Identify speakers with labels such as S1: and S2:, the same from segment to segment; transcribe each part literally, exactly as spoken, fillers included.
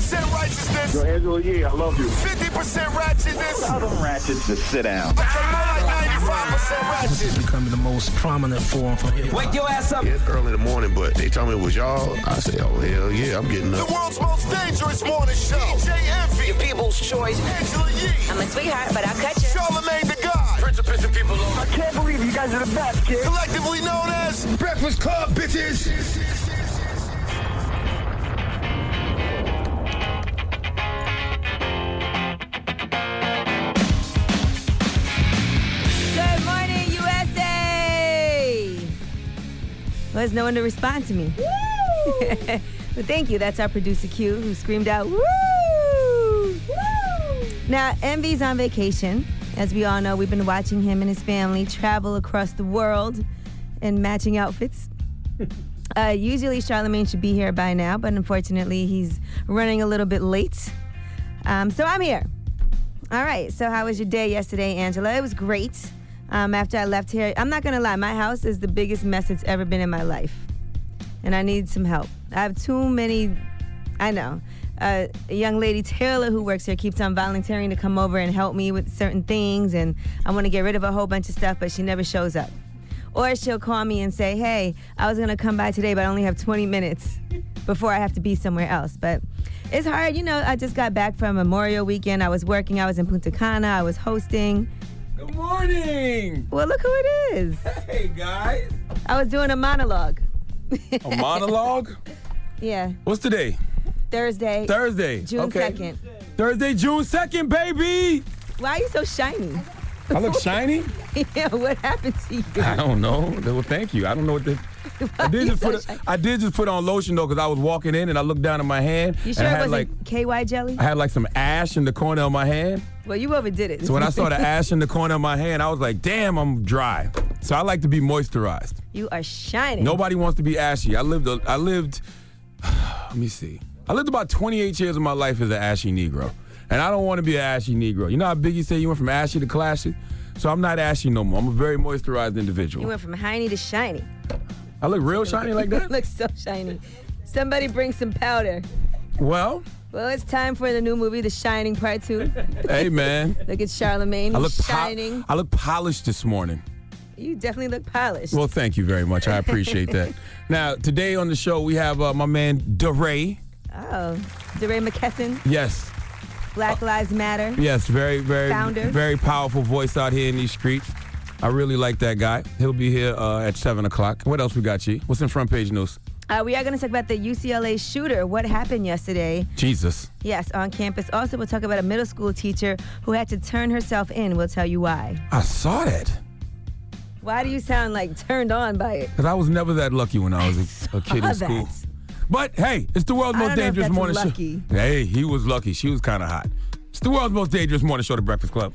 S1: percent righteousness.
S2: Yo, Angela Yee, I love you.
S1: fifty percent ratchetness.
S2: Tell them ratchets to sit down.
S1: Okay, more like ninety-five percent ratchet.
S3: This is becoming the most prominent form for hip hop.
S1: Wake your ass up.
S4: Yeah, it's early in the morning, but they told me it was y'all. I said, oh, hell yeah, I'm getting
S1: The
S4: up.
S1: world's most dangerous morning show. D J Envy. Your people's choice. Angela Yee.
S5: I'm a sweetheart, but I'll cut you.
S1: Charlamagne the God. Prince of pissing people off.
S2: I can't believe you guys are the best, kid.
S1: Collectively known as
S4: Breakfast Club, bitches.
S5: Good morning, U S A! Well, there's no one to respond to me. Woo! Well, thank you. That's our producer Q, who screamed out, woo! Woo! Now, Envy's on vacation. As we all know, we've been watching him and his family travel across the world in matching outfits. Uh, usually, Charlamagne should be here by now, but unfortunately, he's running a little bit late. Um, so I'm here. All right, so how was your day yesterday, Angela? It was great. Um, after I left here, I'm not gonna lie, my house is the biggest mess it's ever been in my life. And I need some help. I have too many, I know. Uh, a young lady, Taylor, who works here, keeps on volunteering to come over and help me with certain things, and I wanna get rid of a whole bunch of stuff, but she never shows up. Or she'll call me and say, hey, I was gonna come by today, but I only have twenty minutes before I have to be somewhere else. But it's hard, you know, I just got back from Memorial Weekend. I was working, I was in Punta Cana, I was hosting.
S6: Good morning.
S5: Well, look who it is.
S6: Hey, guys.
S5: I was doing a monologue.
S6: A monologue?
S5: Yeah,
S6: What's today?
S5: Thursday.
S6: Thursday.
S5: June
S6: okay.
S5: second.
S6: Thursday, June second, baby.
S5: Why are you so shiny?
S6: I look shiny?
S5: Yeah, what happened to you?
S6: I don't know. Well, thank you. I don't know what the... I did,
S5: you
S6: just
S5: so
S6: put
S5: shiny?
S6: a, I did just put on lotion, though, because I was walking in and I looked down at my hand.
S5: You sure
S6: and I
S5: it
S6: had,
S5: wasn't
S6: like,
S5: K Y jelly?
S6: I had like some ash in the corner of my hand.
S5: Well, you overdid it.
S6: So when I saw the ash in the corner of my hand, I was like, damn, I'm dry. So I like to be moisturized.
S5: You are shining.
S6: Nobody wants to be ashy. I lived, a, I lived, let me see. I lived about twenty-eight years of my life as an ashy Negro. And I don't want to be an ashy Negro. You know how Biggie said you went from ashy to classy? So I'm not ashy no more. I'm a very moisturized individual.
S5: You went from hiney to shiny.
S6: I look real shiny like
S5: You
S6: that?
S5: look so shiny. Somebody bring some powder.
S6: Well,
S5: Well, it's time for the new movie, The Shining Part two.
S6: hey, man.
S5: Look at Charlamagne.
S6: I look,
S5: He's
S6: po-
S5: shining.
S6: I look polished this morning.
S5: You definitely look polished.
S6: Well, thank you very much. I appreciate that. Now, today on the show, we have uh, my man, DeRay.
S5: Oh, DeRay McKesson,
S6: Yes.
S5: Black Lives Matter.
S6: Yes, very, very,
S5: Founder.
S6: very powerful voice out here in these streets. I really like that guy. He'll be here uh, at seven o'clock. What else we got, G? What's in front page news?
S5: Uh, we are going to talk about the U C L A shooter. What happened yesterday?
S6: Jesus.
S5: Yes, on campus. Also, we'll talk about a middle school teacher who had to turn herself in. We'll tell you why.
S6: I saw that.
S5: Why do you sound like turned on by it?
S6: Because I was never that lucky when I was a, a kid in
S5: saw
S6: school.
S5: that.
S6: But, hey, it's the world's
S5: I
S6: most
S5: don't know if
S6: dangerous
S5: that's
S6: morning
S5: lucky.
S6: show. Hey, he was lucky. She was kind of hot. It's the world's most dangerous morning show, The Breakfast Club.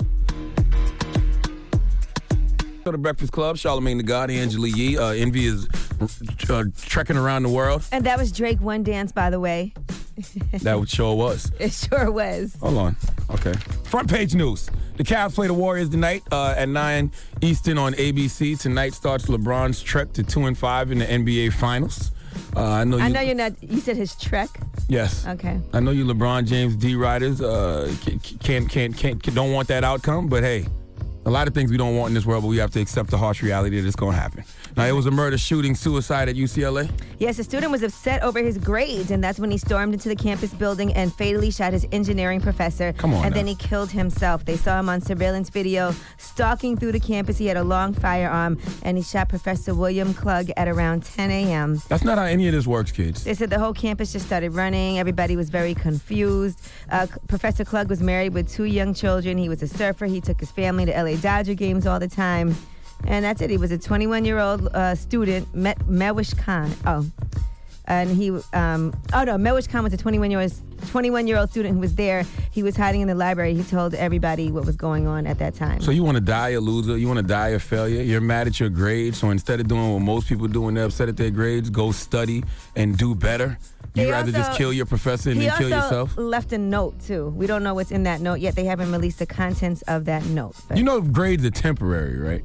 S6: So The Breakfast Club, Charlamagne the God, Angela Yee. Uh, Envy is uh, trekking around the world.
S5: And that was Drake One Dance, by the way.
S6: That sure was.
S5: It sure was.
S6: Hold on. Okay. Front page news. The Cavs play the Warriors tonight uh, at nine Eastern on A B C. Tonight starts LeBron's trek to two and five in the N B A Finals. Uh, I know you.
S5: I know you're not, you said his trek.
S6: Yes.
S5: Okay.
S6: I know you LeBron James D riders uh, can't, can't, can't, can't, don't want that outcome, but hey, a lot of things we don't want in this world, but we have to accept the harsh reality that it's going to happen. Now, it was a murder shooting suicide at U C L A.
S5: Yes, a student was upset over his grades, and that's when he stormed into the campus building and fatally shot his engineering professor.
S6: Come on
S5: And
S6: now.
S5: then he killed himself. They saw him on surveillance video stalking through the campus. He had a long firearm, and he shot Professor William Klug at around ten a.m.
S6: That's not how any of this works, kids.
S5: They said the whole campus just started running. Everybody was very confused. Uh, Professor Klug was married with two young children. He was a surfer. He took his family to L A Dodger games all the time. And that's it. He was a twenty-one-year-old uh, student, Met- Mewish Khan. Oh. And he, um, oh no, Mewish Khan was a twenty-one-year-old twenty-one-year-old student who was there. He was hiding in the library. He told everybody what was going on at that time.
S6: So you want to die a loser? You want to die a failure? You're mad at your grades, so instead of doing what most people do when they're upset at their grades, go study and do better. You'd
S5: He
S6: rather
S5: also-
S6: just kill your professor and
S5: He
S6: then kill
S5: also
S6: yourself?
S5: left a note, too. We don't know what's in that note yet. They haven't released the contents of that note. But
S6: You know grades are temporary, right?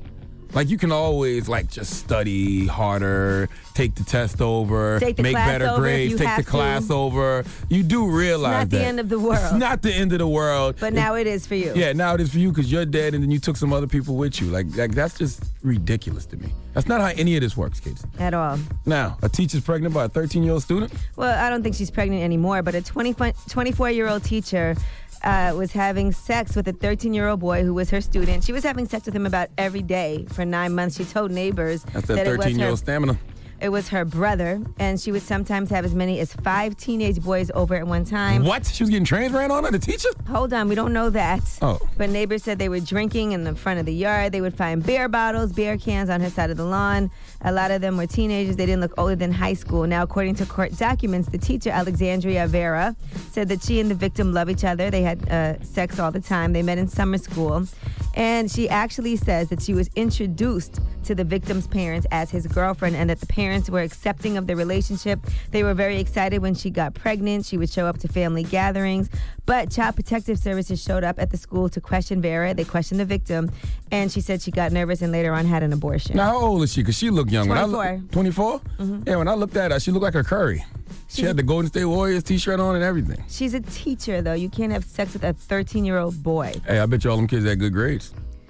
S6: Like, you can always, like, just study harder, take the test over,
S5: Take the
S6: make
S5: class
S6: better
S5: over if
S6: grades,
S5: you
S6: take
S5: have
S6: the class
S5: to.
S6: over. You do realize
S5: It's not
S6: that.
S5: the end of the world.
S6: It's not the end of the world.
S5: But now it is for you.
S6: Yeah, now it is for you because you're dead and then you took some other people with you. Like, like that's just ridiculous to me. That's not how any of this works, kids.
S5: At all.
S6: Now, a teacher's pregnant by a thirteen-year-old student?
S5: Well, I don't think she's pregnant anymore, but a twenty-four-year-old teacher uh, was having sex with a thirteen-year-old boy who was her student. She was having sex with him about every day for nine months. She told neighbors
S6: That's
S5: that
S6: that
S5: it was her
S6: thirteen-year-old stamina.
S5: It was her brother, and she would sometimes have as many as five teenage boys over at one time.
S6: What? She was getting trains ran on her, the teacher?
S5: Hold on, we don't know that.
S6: Oh.
S5: But neighbors said they were drinking in the front of the yard. They would find beer bottles, beer cans on her side of the lawn. A lot of them were teenagers. They didn't look older than high school. Now, according to court documents, the teacher, Alexandria Vera, said that she and the victim love each other. They had uh, sex all the time. They met in summer school. And she actually says that she was introduced to the victim's parents as his girlfriend and that the parents were accepting of the relationship. They were very excited when she got pregnant. She would show up to family gatherings. But Child Protective Services showed up at the school to question Vera. They questioned the victim. And she said she got nervous and later on had an abortion.
S6: Now, how old is she? Because she looked young.
S5: twenty-four.
S6: When I look, twenty-four? Mm-hmm. Yeah, when I looked at her, she looked like a Curry. She
S5: She's
S6: had the Golden State Warriors t-shirt on and everything.
S5: She's a teacher, though. You can't have sex with a thirteen-year-old boy.
S6: Hey, I bet you all them kids had good grades.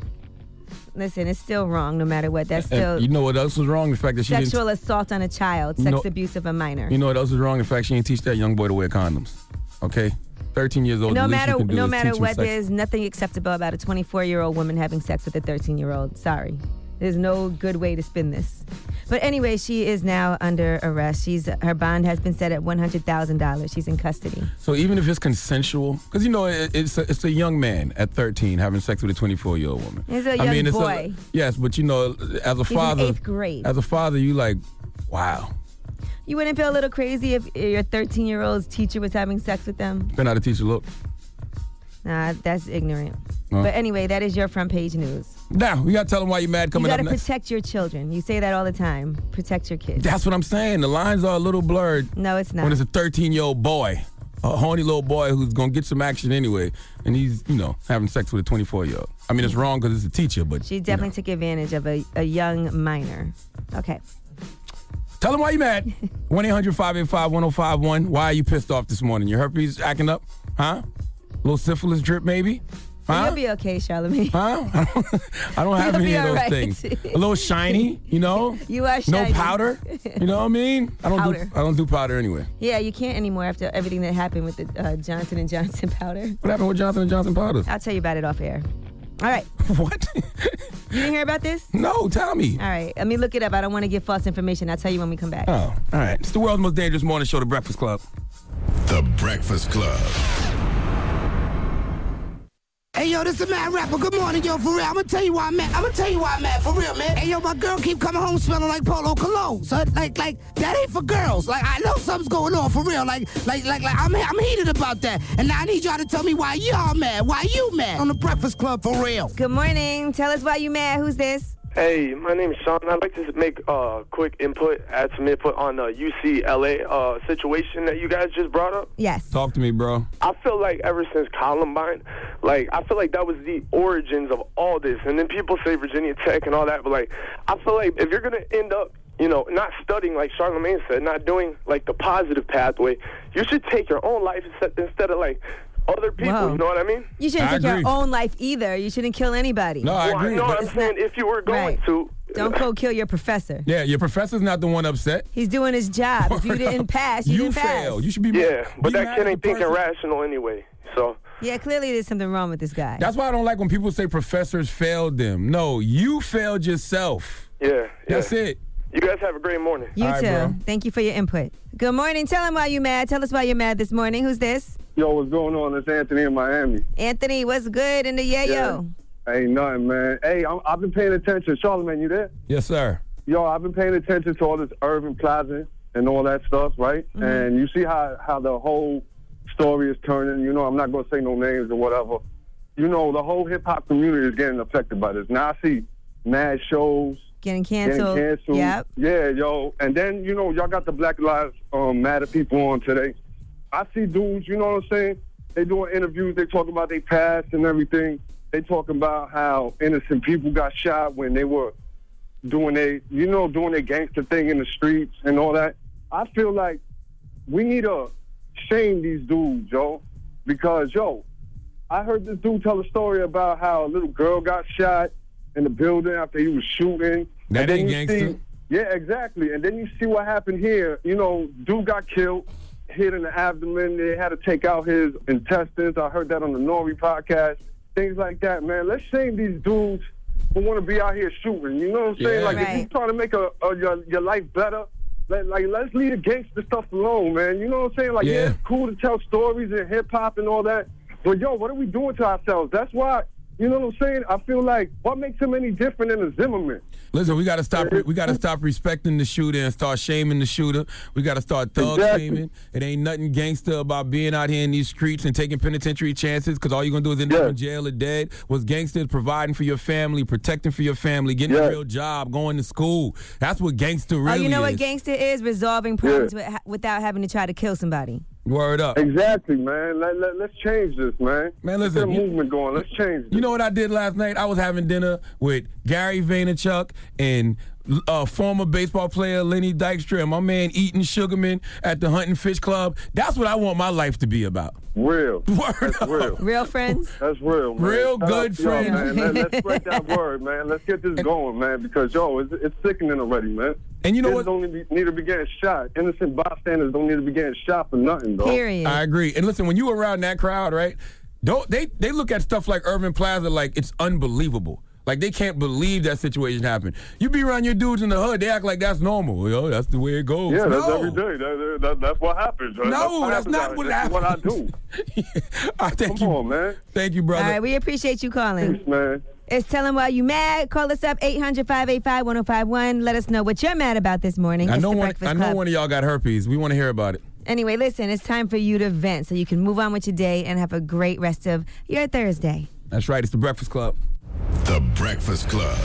S5: Listen, it's still wrong no matter what. That's
S6: And
S5: still
S6: you know what else was wrong? The fact that she
S5: sexual
S6: didn't.
S5: assault on a child,
S6: You
S5: sex
S6: know-
S5: abuse of a minor.
S6: You know what else was wrong? The fact she didn't teach that young boy to wear condoms. Okay? thirteen years old.
S5: no
S6: the least
S5: matter
S6: you can do
S5: no
S6: is
S5: matter
S6: teach him
S5: what,
S6: sex.
S5: there's nothing acceptable about a twenty-four-year-old woman having sex with a thirteen-year-old. Sorry. There's no good way to spin this. But anyway, she is now under arrest. She's her bond has been set at one hundred thousand dollars. She's in custody.
S6: So even if it's consensual, because you know it, it's a, it's a young man at thirteen having sex with a twenty-four-year-old woman.
S5: He's a
S6: I
S5: young
S6: mean, it's
S5: boy.
S6: A, yes, but you know, as a
S5: He's in
S6: father,
S5: eighth grade.
S6: as a father, you like, wow.
S5: You wouldn't feel a little crazy if your thirteen-year-old's teacher was having sex with them?
S6: Depending how the teacher look.
S5: Nah, that's ignorant.
S6: Huh?
S5: But anyway, that is your front page news.
S6: Now, we got to tell them why you're mad
S5: You
S6: coming
S5: got
S6: up
S5: to
S6: next.
S5: protect your children. You say that all the time. Protect your kids.
S6: That's what I'm saying. The lines are a little blurred
S5: No, it's not.
S6: when it's a thirteen-year-old boy, a horny little boy who's going to get some action anyway, and he's, you know, having sex with a twenty-four-year-old. I mean, it's wrong because it's a teacher, but
S5: She
S6: you
S5: definitely
S6: know.
S5: took advantage of a, a young minor. Okay.
S6: Tell them why you mad. one eight hundred five eight five one oh five one. Why are you pissed off this morning? Your herpes acting up? Huh? A little syphilis drip maybe? Huh?
S5: You'll be okay, Charlamagne.
S6: Huh? I don't, I don't have
S5: You'll
S6: any
S5: be
S6: of those
S5: all right.
S6: things. A little shiny, you know?
S5: You are
S6: No
S5: shiny.
S6: powder. You know what I mean? I don't
S5: Powder.
S6: do I don't do powder anyway.
S5: Yeah, you can't anymore after everything that happened with the uh, Johnson and Johnson powder.
S6: What happened with Johnson and Johnson powder?
S5: I'll tell you about it off air. All right.
S6: What?
S5: You didn't hear about this?
S6: No, tell me.
S5: All right. Let me look it up. I don't want to give false information. I'll tell you when we come back.
S6: Oh, all right. It's the world's most dangerous morning show, The Breakfast Club.
S1: The Breakfast Club.
S7: Hey yo, this is Mad Rapper. Good morning, yo, for real. I'm gonna tell you why I'm mad. I'm gonna tell you why I'm mad, for real, man. Hey yo, my girl keep coming home smelling like Polo Cologne. So like, like that ain't for girls. Like I know something's going on, for real. Like, like, like, like I'm, I'm heated about that. And now I need y'all to tell me why y'all mad. Why you mad on the Breakfast Club, for real?
S5: Good morning. Tell us why you mad. Who's this?
S8: Hey, my name is Sean. I'd like to make uh, quick input, add some input on the U C L A uh, situation that you guys just brought up.
S5: Yes.
S6: Talk to me, bro.
S8: I feel like ever since Columbine, like, I feel like that was the origins of all this. And then people say Virginia Tech and all that, but, like, I feel like if you're going to end up, you know, not studying, like Charlamagne said, not doing, like, the positive pathway, you should take your own life instead, instead of, like, other people,
S5: Whoa.
S8: you know what I mean?
S5: You shouldn't
S6: I
S5: take
S6: agree.
S5: your own life either. You shouldn't kill anybody.
S6: No, I
S8: Well,
S6: agree.
S8: know
S6: but-
S8: what I'm saying? If you were going
S5: Right.
S8: to...
S5: Don't go kill your professor.
S6: yeah, your professor's not the one upset.
S5: He's doing his job. If you didn't pass, you,
S6: You
S5: didn't pass.
S6: failed. You should be
S8: Yeah, but
S6: be
S8: that
S6: mad
S8: kid
S6: at
S8: ain't
S6: the
S8: thinking
S6: person.
S8: rational anyway, so...
S5: Yeah, clearly there's something wrong with this guy.
S6: That's why I don't like when people say professors failed them. No, you failed yourself.
S8: Yeah, yeah.
S6: That's it.
S8: You guys have a great morning.
S5: You
S6: All right,
S5: too.
S6: bro.
S5: Thank you for your input. Good morning. Tell him why you mad. Tell us why you're mad this morning. Who's this?
S2: Yo, what's going on? It's Anthony in Miami.
S5: Anthony, what's good in the yayo?
S2: Ain't nothing, man. Hey, I'm, I've been paying attention. Charlamagne, you there?
S6: Yes, sir.
S2: Yo, I've been paying attention to all this Irving Plaza and all that stuff, right?
S5: Mm-hmm.
S2: And you see how, how the whole story is turning. You know, I'm not going to say no names or whatever. You know, the whole hip-hop community is getting affected by this. Now I see mad shows
S5: Getting
S2: getting
S5: canceled.
S2: canceled.
S5: Yep.
S2: Yeah, yo. And then, you know, y'all got the Black Lives um, Matter people on today. I see dudes, you know what I'm saying? They doing interviews. They talking about their past and everything. They talking about how innocent people got shot when they were doing they, you know, doing their gangster thing in the streets and all that. I feel like we need to shame these dudes, yo, because, yo, I heard this dude tell a story about how a little girl got shot in the building after he was shooting.
S6: That ain't
S2: you
S6: gangster.
S2: See, yeah, exactly. And then you see what happened here. You know, dude got killed, hit in the abdomen. They had to take out his intestines. I heard that on the Nori podcast. Things like that, man. Let's shame these dudes who want to be out here shooting. You know what I'm saying?
S6: Yeah.
S2: Like,
S5: Right.
S2: if you're trying to make a, a your, your life better, let, like, let's leave the gangster stuff alone, man. You know what I'm saying? Like, yeah,
S6: Yeah.
S2: it's cool to tell stories and hip-hop and all that. But, yo, what are we doing to ourselves? That's why, you know what I'm saying? I feel like, what makes him any different than a Zimmerman?
S6: Listen, we gotta stop. We gotta stop respecting the shooter and start shaming the shooter. We gotta start thug
S2: Exactly.
S6: shaming. It ain't nothing gangster about being out here in these streets and taking penitentiary chances, because all you're gonna do is end up
S2: Yeah.
S6: in jail or dead. What's gangster is providing for your family, protecting for your family, getting
S2: Yeah.
S6: a real job, going to school. That's what gangster really
S5: Oh, you know
S6: is.
S5: what gangster is? Resolving problems with, without having to try to kill somebody.
S6: Word up.
S2: Exactly, man. Let, let, let's change this, man.
S6: Man,
S2: Let's
S6: listen,
S2: get a
S6: you-
S2: movement going. Let's change this.
S6: You know what I did last night? I was having dinner with Gary Vaynerchuk and uh, former baseball player Lenny Dykstra and my man Eaton Sugarman at the Hunting Fish Club. That's what I want my life to be about.
S2: Real.
S6: Word
S2: That's
S6: up.
S2: real.
S5: Real friends?
S2: That's real, man.
S6: Real
S2: Shout
S6: good
S2: out to y'all,
S6: friends.
S2: man. Let, let's spread that word, man. Let's get this going, man, because, yo, it's, it's sickening already, man.
S6: And you know
S2: Kids
S6: what?
S2: don't need, need to be getting shot. Innocent bystanders don't need to be getting shot for nothing, dog.
S5: Period.
S6: I agree. And listen, when you around that crowd, right? Don't they they look at stuff like Irving Plaza like it's unbelievable. Like they can't believe that situation happened. You be around your dudes in the hood, they act like that's normal. Yo, that's the way it goes.
S2: Yeah, that's
S6: no.
S2: every day. That, that, that's what happens. Right?
S6: No,
S2: what
S6: that's
S2: happens
S6: not
S2: out
S6: what
S2: here.
S6: happens.
S2: That's what I do.
S6: I thank
S2: Come
S6: you.
S2: on, man.
S6: Thank you,
S5: All
S6: brother.
S5: right, we appreciate you calling.
S2: Peace, man.
S5: It's Tell 'em Why You Mad. Call us up, eight hundred, five eight five, one oh five one. Let us know what you're mad about this morning.
S6: I
S5: It's
S6: know
S5: the
S6: one.
S5: Breakfast
S6: I know
S5: Club.
S6: one of y'all got herpes. We want to hear about it.
S5: Anyway, listen, it's time for you to vent so you can move on with your day and have a great rest of your Thursday.
S6: That's right. It's the Breakfast Club.
S1: The Breakfast Club.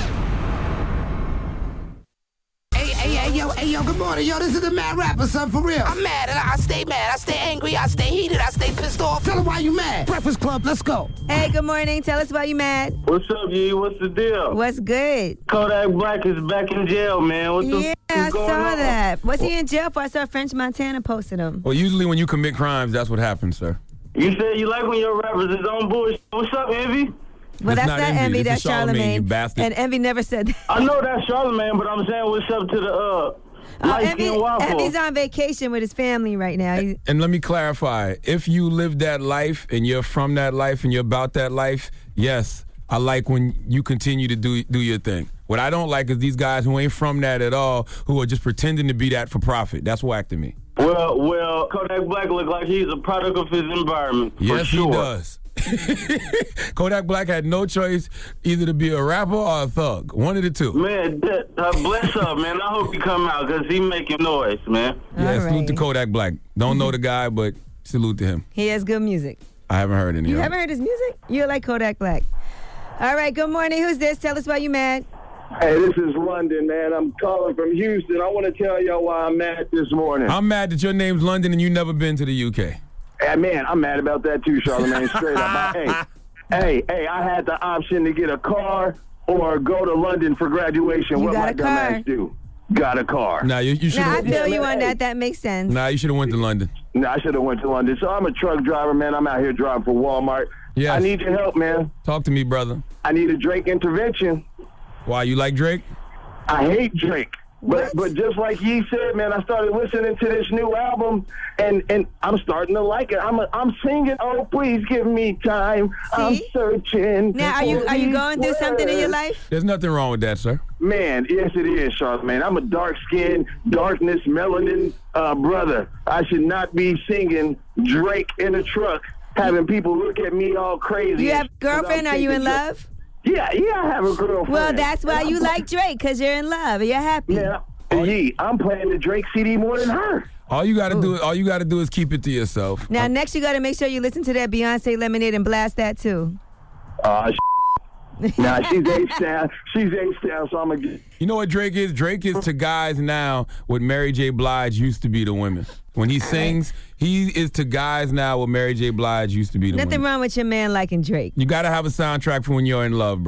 S7: Hey, hey, hey, yo, hey, yo, good morning, yo. This is the Mad Rapper, son, for real. I'm mad, and I stay mad. I stay angry. I stay heated. I stay pissed off. Tell them why you mad. Breakfast Club, let's go.
S5: Hey, good morning. Tell us why you mad.
S9: What's up, Yee? What's the deal?
S5: What's good?
S9: Kodak Black is back in jail, man. What the
S5: Yeah,
S9: f-
S5: I
S9: is going
S5: saw
S9: on?
S5: that. What's he in jail for? I saw French Montana posted him.
S6: Well, usually when you commit crimes, that's what happens, sir.
S9: You said you like when your rappers is on bullshit. What's up, Envy?
S5: Well,
S6: It's
S5: that's
S6: not
S5: not
S6: Envy,
S5: Envy.
S6: this
S5: That's
S6: is Charlamagne,
S5: Charlamagne.
S6: you bastard.
S5: And Envy never said that.
S9: I know that's Charlamagne, but I'm saying what's up to the uh,
S5: Oh,
S9: light
S5: Envy,
S9: skin waffle.
S5: Envy's on vacation with his family right now. He-
S6: And let me clarify. If you live that life and you're from that life and you're about that life, yes, I like when you continue to do do your thing. What I don't like is these guys who ain't from that at all, who are just pretending to be that for profit. That's whack to me.
S9: Well, well, Kodak Black look like he's a product of his environment. For
S6: Yes,
S9: sure.
S6: he does. Kodak Black had no choice either to be a rapper or a thug. One of the two.
S9: Man, that, uh, bless up, man. I hope he come out because he making noise, man.
S6: Yeah,
S5: All
S6: salute to
S5: right.
S6: Kodak Black. Don't know the guy, but salute to him.
S5: He has good music.
S6: I haven't heard any
S5: You
S6: of it.
S5: haven't heard his music? You like Kodak Black. All right, good morning. Who's this? Tell us why you mad.
S8: Hey, this is London, man. I'm calling from Houston. I want to tell y'all why I'm mad this morning.
S6: I'm mad that your name's London and you never been to the U K.
S8: Hey, man, I'm mad about that too, Charlamagne. Straight up. I, hey, hey, hey, I had the option to get a car or go to London for graduation.
S5: You
S8: what
S5: got
S8: my
S5: a
S8: dumb
S5: car.
S8: ass do? Got a car.
S6: Nah, you, you should
S5: Now, I
S6: have.
S5: feel you
S8: Yeah,
S5: on
S8: hey.
S5: that. That makes sense.
S6: Nah, you should have went to London.
S8: No, I should have went to London. So I'm a truck driver, man. I'm out here driving for Walmart.
S6: Yes.
S8: I need your help, man.
S6: Talk to me, brother.
S8: I need a Drake intervention.
S6: Why, you like Drake?
S8: I hate Drake. But
S5: What?
S8: but just like he said, man, I started listening to this new album, and, and I'm starting to like it. I'm a, I'm singing, oh, please give me time. I'm
S5: See?
S8: searching.
S5: Now, are you
S8: for
S5: are you
S8: these
S5: going through something in your
S8: words.
S5: life?
S6: There's nothing wrong with that, sir.
S8: Man, yes, it is, Charlamagne. I'm a dark-skinned, darkness, melanin uh, brother. I should not be singing Drake in a truck, having people look at me all crazy.
S5: You have a
S8: 'cause I'm
S5: girlfriend? Are you in
S8: singing Drake.
S5: love?
S8: Yeah, yeah, I have a girlfriend.
S5: Well, that's why
S8: And
S5: you
S8: I'm-
S5: like Drake, because you're in love. You're happy.
S8: Man, Yee, I'm playing the Drake C D more than her.
S6: All you gotta do, all you gotta do is keep it to yourself.
S5: Now, next you got to make sure you listen to that Beyonce Lemonade and blast that too.
S8: Uh, nah, she's H down. She's H down, so I'm gonna get.
S6: You know what Drake is? Drake is to guys now what Mary J. Blige used to be to women. When he sings, he is to guys now what Mary J. Blige used to be to
S5: Nothing
S6: women.
S5: wrong with your man liking Drake.
S6: You gotta have a soundtrack for when you're in love, bro.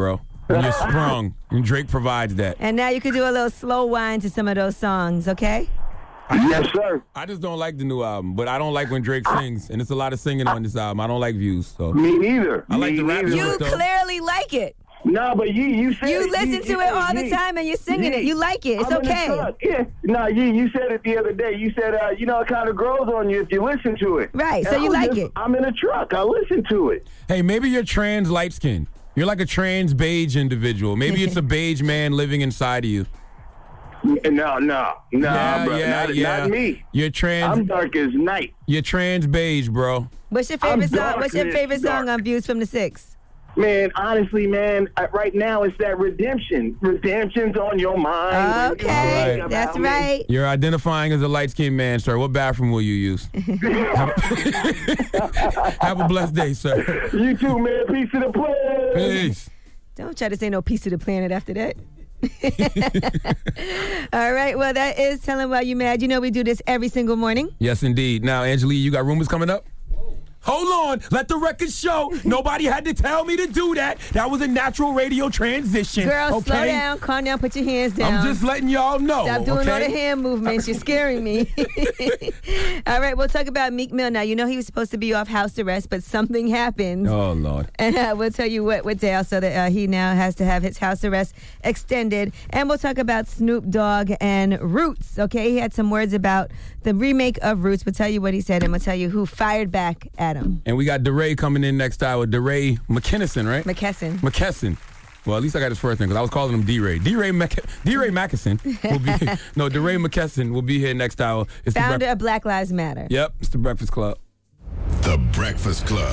S6: when you're sprung, and Drake provides that.
S5: And now you could do a little slow wind to some of those songs, okay?
S2: Yes, sir.
S6: I just don't like the new album, but I don't like when Drake sings, and it's a lot of singing on this album. I don't like Views. So
S2: Me neither.
S6: I like
S2: Me
S6: the rap.
S2: neither.
S5: You
S6: though.
S5: clearly like it.
S2: No, but you you said
S5: You listen to it all the time and you're singing it. You like it. It's
S2: I'm in the
S5: okay.
S2: truck. Yeah. No, you you said it the other day. You said uh, you know it kind of grows on you if you listen to it.
S5: Right, so
S2: And
S5: you
S2: I was
S5: like
S2: just-
S5: it.
S2: I'm in a truck. I listen to it.
S6: Hey, maybe you're trans light skin. You're like a trans beige individual. Maybe it's a beige man living inside of you.
S2: No, no, no,
S6: Yeah,
S2: bro.
S6: yeah,
S2: not,
S6: yeah.
S2: not me.
S6: You're trans.
S2: I'm dark as night.
S6: You're trans beige, bro.
S5: What's your
S2: I'm
S5: favorite song?
S2: dark
S5: What's your
S2: as
S5: favorite song
S2: dark.
S5: on Views from the Six?
S2: Man, honestly, man, I, right now it's that redemption. Redemption's on your mind.
S5: Okay,
S6: All right.
S5: that's right.
S6: You're identifying as a light skinned man, sir. What bathroom will you use? have, have a blessed day, sir.
S2: You too, man. Peace to the planet.
S6: Peace.
S5: Don't try to say no piece of the planet after that. All right, well, that is Telling Why You Mad. You know we do this every single morning.
S6: Yes, indeed. Now, Angelique, you got rumors coming up? Hold on. Let the record show. Nobody had to tell me to do that. That was a natural radio transition.
S5: Girl,
S6: okay?
S5: slow down, calm down, put your hands down.
S6: I'm just letting y'all know.
S5: Stop doing
S6: okay?
S5: all the hand movements. You're scaring me. All right, we'll talk about Meek Mill now. You know he was supposed to be off house arrest, but something happened.
S6: Oh, Lord.
S5: And uh, we'll tell you what with Dale so that uh, he now has to have his house arrest extended. And we'll talk about Snoop Dogg and Roots. Okay, he had some words about the remake of Roots. We'll tell you what he said, and we'll tell you who fired back at him.
S6: And we got DeRay coming in next hour. DeRay McKinnison, right?
S5: McKesson.
S6: McKesson. Well, at least I got his first name because I was calling him D-Ray. D-Ray, Mc- D-Ray Mackinson will be no, DeRay McKesson will be here next hour. It's the
S5: Founder
S6: bref-
S5: of Black Lives Matter.
S6: Yep, it's the Breakfast Club.
S10: The Breakfast Club.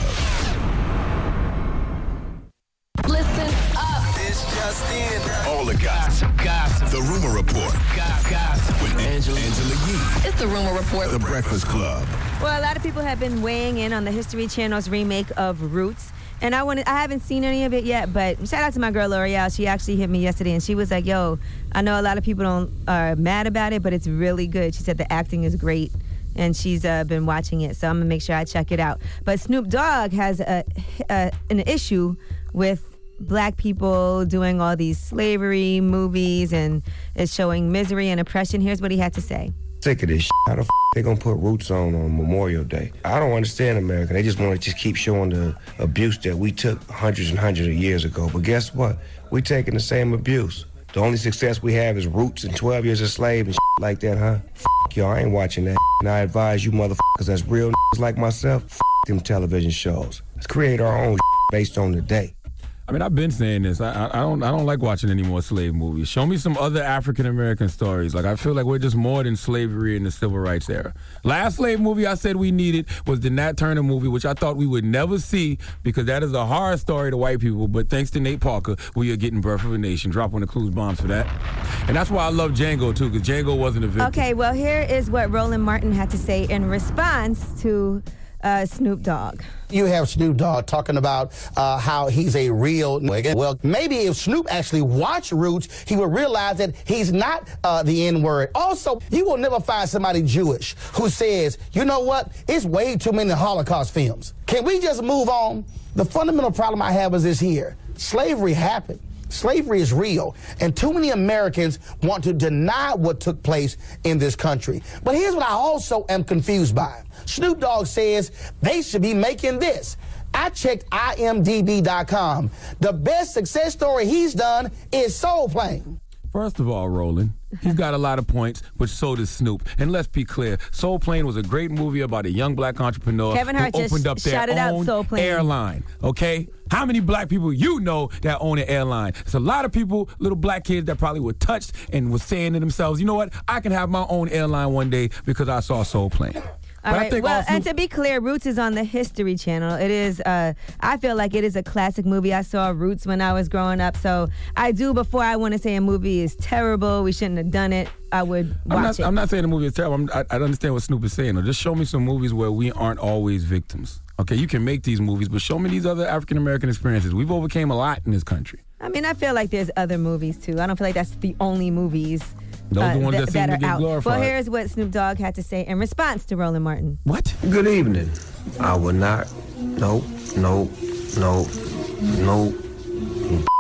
S1: Listen up. It's just in.
S10: All the gossip.
S1: Gossip.
S10: The Rumor Report.
S1: Gossip.
S10: With Angela, Angela Yee.
S1: It's the Rumor Report.
S10: The Breakfast Club.
S5: Well, a lot of people have been weighing in on the History Channel's remake of Roots. And I wanted, I haven't seen any of it yet, but shout out to my girl L'Oreal. She actually hit me yesterday, and she was like, yo, I know a lot of people don't are mad about it, but it's really good. She said the acting is great, and she's uh, been watching it, so I'm going to make sure I check it out. But Snoop Dogg has a, a, an issue with black people doing all these slavery movies, and is showing misery and oppression. Here's what he had to say.
S11: Sick of this shit. How the f*** they gonna put Roots on on Memorial Day? I don't understand America. They just want to just keep showing the abuse that we took hundreds and hundreds of years ago. But guess what? We taking the same abuse. The only success we have is Roots and twelve years a slave and shit like that, huh? F*** y'all, I ain't watching that. And I advise you motherfuckers that's real like myself, f*** them television shows. Let's create our own based on the day.
S6: I mean, I've been saying this. I, I, I don't. I don't like watching any more slave movies. Show me some other African American stories. Like I feel like we're just more than slavery in the civil rights era. Last slave movie I said we needed was the Nat Turner movie, which I thought we would never see because that is a horror story to white people. But thanks to Nate Parker, we are getting Birth of a Nation. Drop on the clues bombs for that. And that's why I love Django too, because Django wasn't a victim.
S5: Okay, well here is what Roland Martin had to say in response to uh, Snoop Dogg.
S12: You have Snoop Dogg talking about uh, how he's a real nigga. Well, maybe if Snoop actually watched Roots, he would realize that he's not uh, the N-word. Also, you will never find somebody Jewish who says, you know what, it's way too many Holocaust films. Can we just move on? The fundamental problem I have is this here. Slavery happened. Slavery is real, and too many Americans want to deny what took place in this country. But here's what I also am confused by. Snoop Dogg says they should be making this. I checked I M D B dot com. The best success story he's done is Soul Plane.
S6: First of all, Roland, he's got a lot of points, but so does Snoop. And let's be clear, Soul Plane was a great movie about a young black entrepreneur
S5: Kevin
S6: who
S5: Hart just
S6: opened up their
S5: shouted out
S6: own
S5: Soul Plane.
S6: airline, okay? How many black people you know that own an airline? It's a lot of people, little black kids that probably were touched and were saying to themselves, you know what, I can have my own airline one day because I saw Soul Plane.
S5: All
S6: But I
S5: right.
S6: think
S5: Well,
S6: all Snoop-
S5: and to be clear, Roots is on the History Channel. It is. Uh, I feel like it is a classic movie. I saw Roots when I was growing up, so I do. Before I want to say a movie is terrible, we shouldn't have done it, I would watch
S6: I'm not,
S5: it.
S6: I'm not saying the movie is terrible. I'm, I, I understand what Snoop is saying. Just show me some movies where we aren't always victims. Okay, you can make these movies, but show me these other African American experiences. We've overcame a lot in this country.
S5: I mean, I feel like there's other movies too. I don't feel like that's the only movies.
S6: Those are the ones
S5: th-
S6: that seem to
S5: are
S6: get
S5: out.
S6: glorified.
S5: Well, here's what Snoop Dogg had to say in response to Roland Martin.
S6: What?
S11: Good evening. I will not. Nope. Nope. Nope. Nope.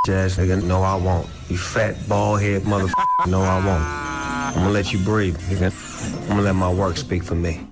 S11: ass nigga. No, I won't. You fat, bald head motherfucker. No, I won't. I'm gonna let you breathe, nigga. I'm gonna let my work speak for me.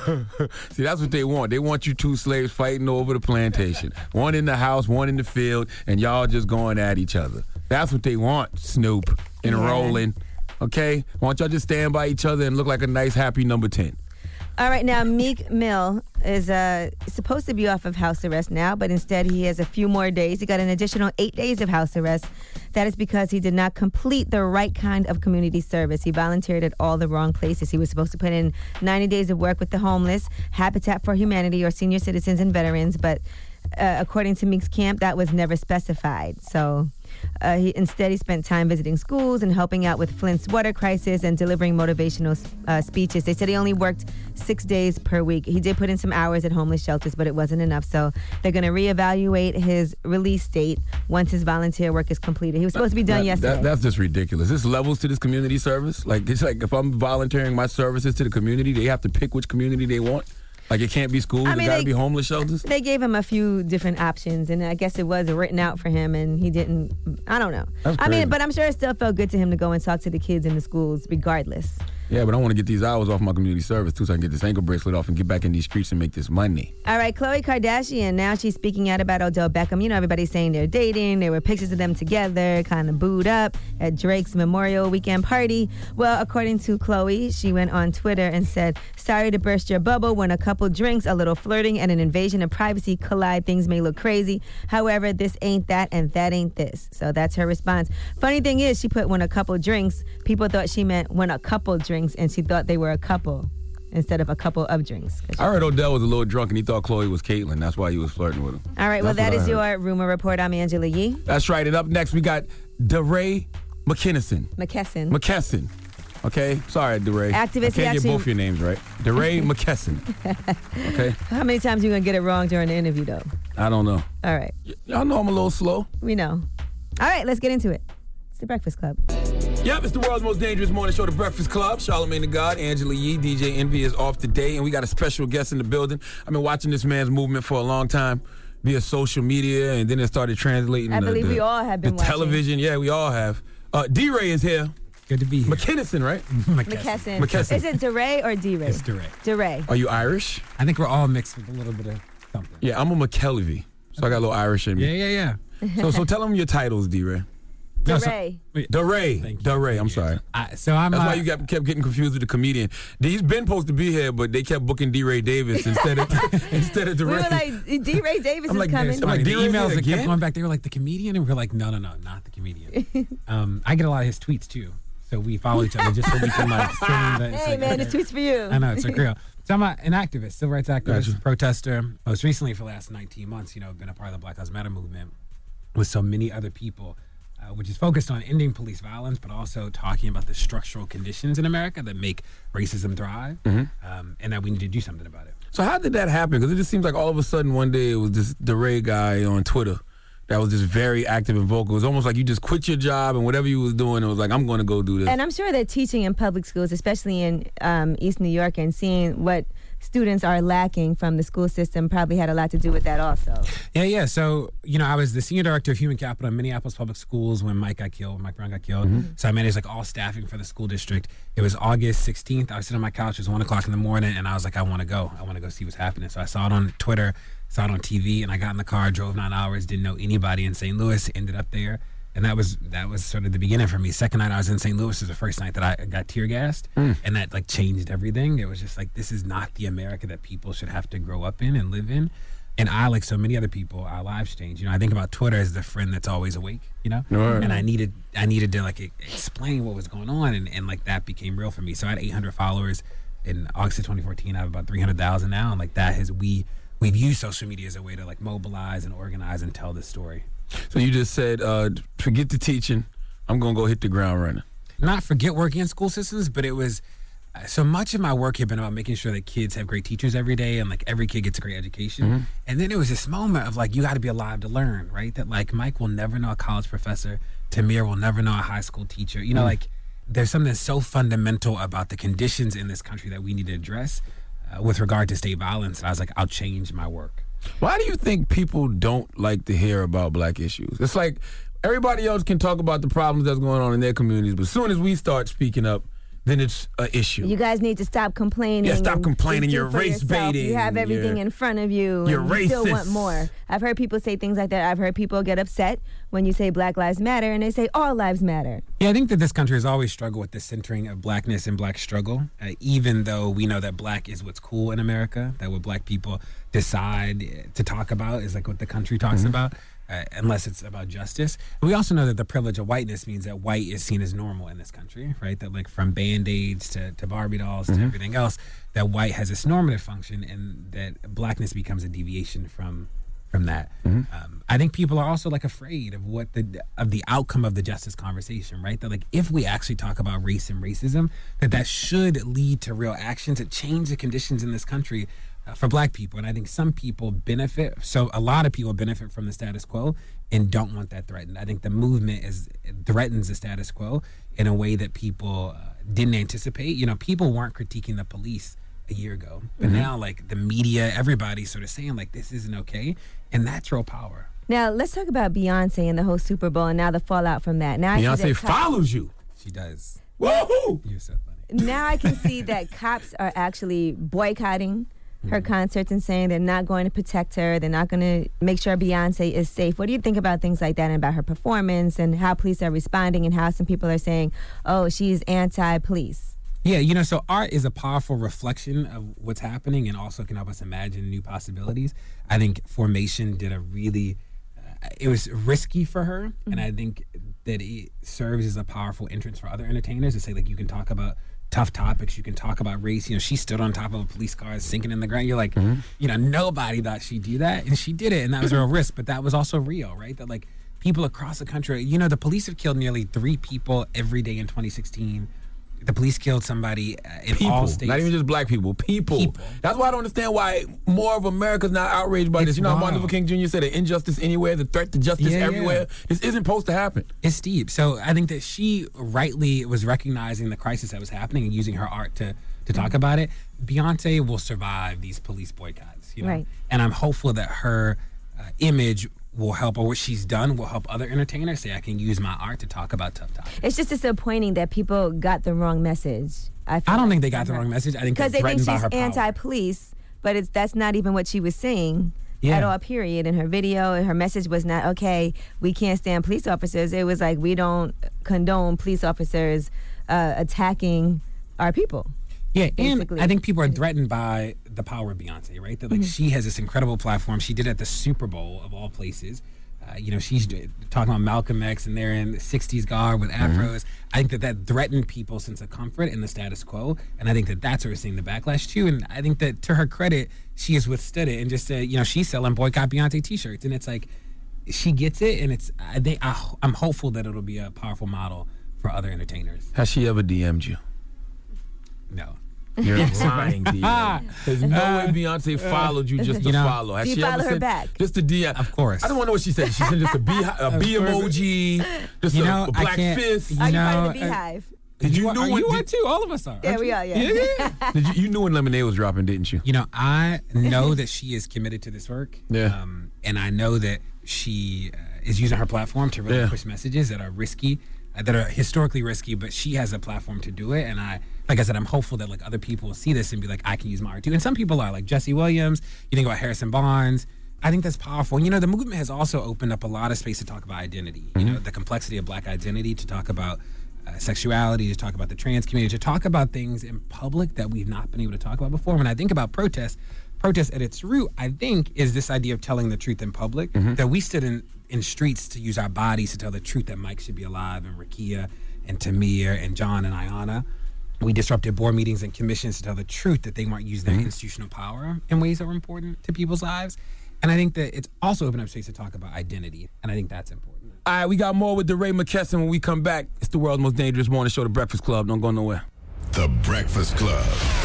S6: See, that's what they want. They want you two slaves fighting over the plantation. One in the house, one in the field, and y'all just going at each other. That's what they want, Snoop and
S5: Yeah.
S6: Rollin'. Okay? Want y'all just stand by each other and look like a nice, happy number ten.
S5: All right, now Meek Mill is uh, supposed to be off of house arrest now, but instead he has a few more days. He got an additional eight days of house arrest. That is because he did not complete the right kind of community service. He volunteered at all the wrong places. He was supposed to put in ninety days of work with the homeless, Habitat for Humanity, or senior citizens and veterans, but uh, according to Meek's camp, that was never specified. So uh, he, instead, he spent time visiting schools and helping out with Flint's water crisis and delivering motivational uh, speeches. They said he only worked six days per week. He did put in some hours at homeless shelters, but it wasn't enough. So they're going to reevaluate his release date once his volunteer work is completed. He was supposed to be done
S6: That-
S5: yesterday.
S6: that- that's just ridiculous. There's levels to this community service. Like, it's like if I'm volunteering my services to the community, they have to pick which community they want. Like, it can't be schools.
S5: I
S6: It
S5: mean,
S6: got to
S5: they-
S6: be homeless shelters.
S5: They gave him a few different options, and I guess it was written out for him, and he didn't. I don't know.
S6: That's
S5: I
S6: crazy.
S5: mean, but I'm sure it still felt good to him to go and talk to the kids in the schools, regardless.
S6: Yeah, but I want to get these hours off my community service, too, so I can get this ankle bracelet off and get back in these streets and make this money.
S5: All right, Khloe Kardashian, now she's speaking out about Odell Beckham. You know, everybody's saying they're dating. There were pictures of them together, kind of booed up at Drake's Memorial Weekend party. Well, according to Khloe, she went on Twitter and said, sorry to burst your bubble. When a couple drinks, a little flirting, and an invasion of privacy collide, things may look crazy. However, this ain't that, and that ain't this. So that's her response. Funny thing is, she put when a couple drinks. People thought she meant when a couple drinks, and she thought they were a couple instead of a couple of drinks.
S6: I heard Odell was a little drunk and he thought Chloe was Caitlyn. That's why he was flirting with him.
S5: All right, well,
S6: That's
S5: that
S6: what
S5: is
S6: I heard.
S5: your rumor report. I'm Angela Yee.
S6: That's right. And up next, we got DeRay McKinnison.
S5: McKesson.
S6: McKesson. Okay? Sorry, DeRay.
S5: Activist,
S6: I
S5: he
S6: can't
S5: actually-
S6: get both your names right. DeRay McKesson. Okay?
S5: How many times are you going to get it wrong during the interview, though?
S6: I don't know.
S5: All right.
S6: Y- y'all know I'm a little slow.
S5: We know. All right, let's get into it. It's the Breakfast Club.
S6: Yep, it's the world's most dangerous morning show, The Breakfast Club. Charlamagne the God, Angela Yee, D J Envy is off today, and we got a special guest in the building. I've been watching this man's movement for a long time via social media, and then it started translating.
S5: I
S6: the,
S5: believe
S6: the-
S5: we all have been
S6: the
S5: watching.
S6: television. Yeah, we all have. Uh, D-Ray is here.
S13: Good to be here.
S6: McKinnison, right?
S5: McKesson.
S6: McKesson.
S5: Is it DeRay or D-Ray?
S13: It's DeRay.
S5: DeRay.
S6: Are you Irish?
S13: I think we're all mixed with a little bit of something.
S6: Yeah, I'm a McKelvey, so I got a little Irish in me.
S13: Yeah, yeah, yeah.
S6: So, so tell them your titles, D-Ray.
S13: No, so-
S5: DeRay.
S6: DeRay. DeRay, I'm sorry.
S13: I, so I'm.
S6: That's
S13: uh,
S6: why you got, kept getting confused with the comedian. He's been supposed to be here, but they kept booking D-Ray Davis instead of instead of
S5: We
S6: DeRay.
S5: were like, D-Ray Davis
S6: I'm
S5: is
S6: like,
S5: coming.
S6: I'm like,
S13: the
S6: D-Ray's
S13: emails
S6: here
S13: that kept
S6: again?
S13: going back, they were like the comedian, and we were like, no, no, no, not the comedian. um, I get a lot of his tweets too, so we follow each other just so we can like send the.
S5: Hey, man, this tweet's for you.
S13: I know it's like real. So I'm a, an activist, civil rights activist,
S6: Gotcha.
S13: protester. Most recently, for the last nineteen months, you know, I've been a part of the Black Lives Matter movement with so many other people. Uh, which is focused on ending police violence, but also talking about the structural conditions in America that make racism thrive,
S6: Mhm.
S13: um, and that we need to do something about it.
S6: So how did that happen? Because it just seems like all of a sudden one day it was this DeRay guy on Twitter that was just very active and vocal. It was almost like you just quit your job and whatever you was doing, it was like, I'm going to go do this.
S5: And I'm sure that teaching in public schools, especially in um, East New York, and seeing what students are lacking from the school system probably had a lot to do with that also.
S13: Yeah, yeah. So, you know, I was the senior director of human capital in Minneapolis Public Schools when Mike got killed, when Mike Brown got killed.
S6: Mhm.
S13: So I managed like all staffing for the school district. It was August sixteenth. I was sitting on my couch. It was one o'clock in the morning, and I was like, I want to go. I want to go see what's happening. So I saw it on Twitter, saw it on T V, and I got in the car, drove nine hours, didn't know anybody in Saint Louis, ended up there. And that was that was sort of the beginning for me. Second night I was in Saint Louis was the first night that I got tear gassed,
S6: Mm.
S13: and that like changed everything. It was just like, this is not the America that people should have to grow up in and live in. And I, like so many other people, our lives changed. You know, I think about Twitter as the friend that's always awake. You know,
S6: Right.
S13: and I needed I needed to like e- explain what was going on, and, and like that became real for me. So I had eight hundred followers in August of twenty fourteen. I have about three hundred thousand now, and like that has we we've used social media as a way to like mobilize and organize and tell this story.
S6: So you just said, uh, forget the teaching. I'm going to go hit the ground running.
S13: Not forget working in school systems, but it was uh, so much of my work had been about making sure that kids have great teachers every day and like every kid gets a great education.
S6: Mhm.
S13: And then it was this moment of like, you got to be alive to learn, right? That like Mike will never know a college professor, Tamir will never know a high school teacher. You know,
S6: Mhm.
S13: like there's something so fundamental about the conditions in this country that we need to address uh, with regard to state violence. And I was like, I'll change my work.
S6: Why do you think people don't like to hear about black issues? It's like everybody else can talk about the problems that's going on in their communities, but as soon as we start speaking up, then it's an issue.
S5: You guys need to stop complaining.
S6: Yeah, stop
S5: and
S6: complaining.
S5: just do
S6: You're
S5: it for
S6: race
S5: yourself.
S6: baiting.
S5: You have everything
S6: You're-
S5: in front of you.
S6: you're
S5: and you still
S6: racist.
S5: want more. I've heard people say things like that. I've heard people get upset when you say Black Lives Matter and they say all lives matter.
S13: Yeah, I think that this country has always struggled with the centering of blackness and black struggle, uh, even though we know that black is what's cool in America, that what black people decide to talk about is like what the country talks
S6: Mhm.
S13: about, uh, unless it's about justice. We also know that the privilege of whiteness means that white is seen as normal in this country, right? That like from Band-Aids to, to Barbie dolls to
S6: Mhm.
S13: everything else, that white has this normative function and that blackness becomes a deviation from from that.
S6: Mhm.
S13: Um, I think people are also like afraid of what the of the outcome of the justice conversation, right? That like if we actually talk about race and racism, that that should lead to real actions that change the conditions in this country uh, for black people. And I think some people benefit. So a lot of people benefit from the status quo and don't want that threatened. I think the movement is threatens the status quo in a way that people uh, didn't anticipate. You know, people weren't critiquing the police a year ago, but
S5: Mhm.
S13: now like the media, everybody's sort of saying like this isn't okay, and that's real power.
S5: Now, let's talk about Beyonce and the whole Super Bowl and now the fallout from that. Now I see
S6: Beyonce
S5: that cops-
S6: follows you.
S13: She does.
S6: Woohoo!
S13: You're so funny.
S5: Now I can see that cops are actually boycotting her concerts and saying they're not going to protect her. They're not going to make sure Beyonce is safe. What do you think about things like that and about her performance and how police are responding and how some people are saying, oh, she's anti-police?
S13: Yeah, you know, so art is a powerful reflection of what's happening and also can help us imagine new possibilities. I think Formation did a really, uh, it was risky for her,
S5: Mm-hmm.
S13: and I think that it serves as a powerful entrance for other entertainers to say, like, you can talk about tough topics, you can talk about race. You know, she stood on top of a police car sinking in the ground. You're like, you know, nobody thought she'd do that, and she did it, and that was a real risk, but that was also real, right? That, like, people across the country, you know, the police have killed nearly three people every day in twenty sixteen. The police killed somebody uh, in
S6: People,
S13: all states.
S6: not even just black people. People.
S13: People.
S6: That's why I don't understand why more of America's not outraged by
S13: It's
S6: this. You know, how Martin
S13: wild.
S6: Luther King Junior said, "The injustice anywhere, the threat to justice
S13: Yeah, yeah.
S6: everywhere." This isn't supposed to happen.
S13: It's steep. So I think that she rightly was recognizing the crisis that was happening and using her art to to talk about it. Beyonce will survive these police boycotts, you know.
S5: Right.
S13: And I'm hopeful that her uh, image will help, or what she's done will help other entertainers say, I can use my art to talk about tough topics.
S5: It's just disappointing that people got the wrong message. I, feel
S13: I don't
S5: like
S13: think they got the wrong message. I think they're
S5: because they think
S13: threatened by
S5: she's
S13: her power.
S5: anti-police, but it's that's not even what she was saying
S13: Yeah.
S5: at all. Period. In her video, and her message was not okay. We can't stand police officers. It was like we don't condone police officers uh, attacking our people.
S13: Yeah,
S5: basically.
S13: and I think people are threatened by the power of Beyonce, right? That like
S5: Mhm.
S13: she has this incredible platform. She did it at the Super Bowl of all places. Uh, you know, she's d- talking about Malcolm X, and they're in the sixties garb with afros. I think that that threatened people's sense of comfort in the status quo, and I think that that's where we're seeing the backlash too. And I think that to her credit, she has withstood it and just said, you know, she's selling boycott Beyonce T-shirts, and it's like she gets it, and it's I think I, I'm hopeful that it'll be a powerful model for other entertainers.
S6: Has she ever D M'd you?
S13: No.
S6: You're lying, D M. There's no way Beyonce followed you just to
S13: You know,
S6: follow. Has
S5: do you
S6: she
S5: follow
S6: ever
S5: her
S6: sent
S5: back?
S6: Just a D M?
S13: Of course.
S6: I don't want to know what she said. She sent just a B, a B
S13: Of course.
S6: emoji, just
S13: You
S6: a,
S13: know,
S6: a
S13: I
S6: black
S13: can't-
S6: fist.
S13: you
S5: Are you
S13: know,
S5: part of the
S13: uh,
S5: Beehive?
S6: Did you,
S13: are,
S6: know
S13: are
S6: when?
S13: you
S6: did,
S13: are too? All of us are.
S5: Yeah,
S13: aren't
S5: we
S13: you?
S5: are. Yeah.
S6: did you, you knew when Lemonade was dropping, didn't you?
S13: You know, I know that she is committed to this work.
S6: Yeah.
S13: Um, and I know that she uh, is using her platform to really
S6: Yeah.
S13: push messages that are risky, uh, that are historically risky, but she has a platform to do it. And I, like I said, I'm hopeful that like other people will see this and be like, I can use my art too. And some people are like Jesse Williams. You think about Harrison Barnes. I think that's powerful. And, you know, the movement has also opened up a lot of space to talk about identity. You know, the complexity of black identity, to talk about uh, sexuality, to talk about the trans community, to talk about things in public that we've not been able to talk about before. When I think about protest, protest at its root, I think, is this idea of telling the truth in public, that we stood in, in streets to use our bodies to tell the truth that Mike should be alive, and Rakia and Tamir and John and Ayanna. We disrupted board meetings and commissions to tell the truth that they weren't using their institutional power in ways that were important to people's lives. And I think that it's also opened up space to talk about identity, and I think that's important.
S6: All right, we got more with DeRay McKesson when we come back. It's the world's most dangerous morning show, The Breakfast Club. Don't go nowhere.
S10: The Breakfast Club.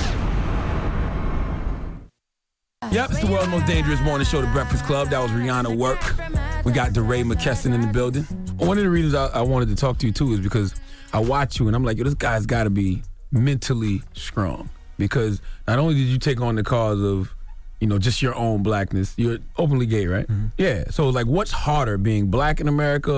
S6: Yep, it's the world's most dangerous morning show, The Breakfast Club. That was Rihanna Work. We got DeRay McKesson in the building. One of the reasons I, I wanted to talk to you, too, is because I watch you and I'm like, yo, this guy's got to be mentally strong. Because not only did you take on the cause of, you know, just your own blackness, you're openly gay, right?
S13: Mm-hmm.
S6: Yeah. So, like, what's harder, being black in America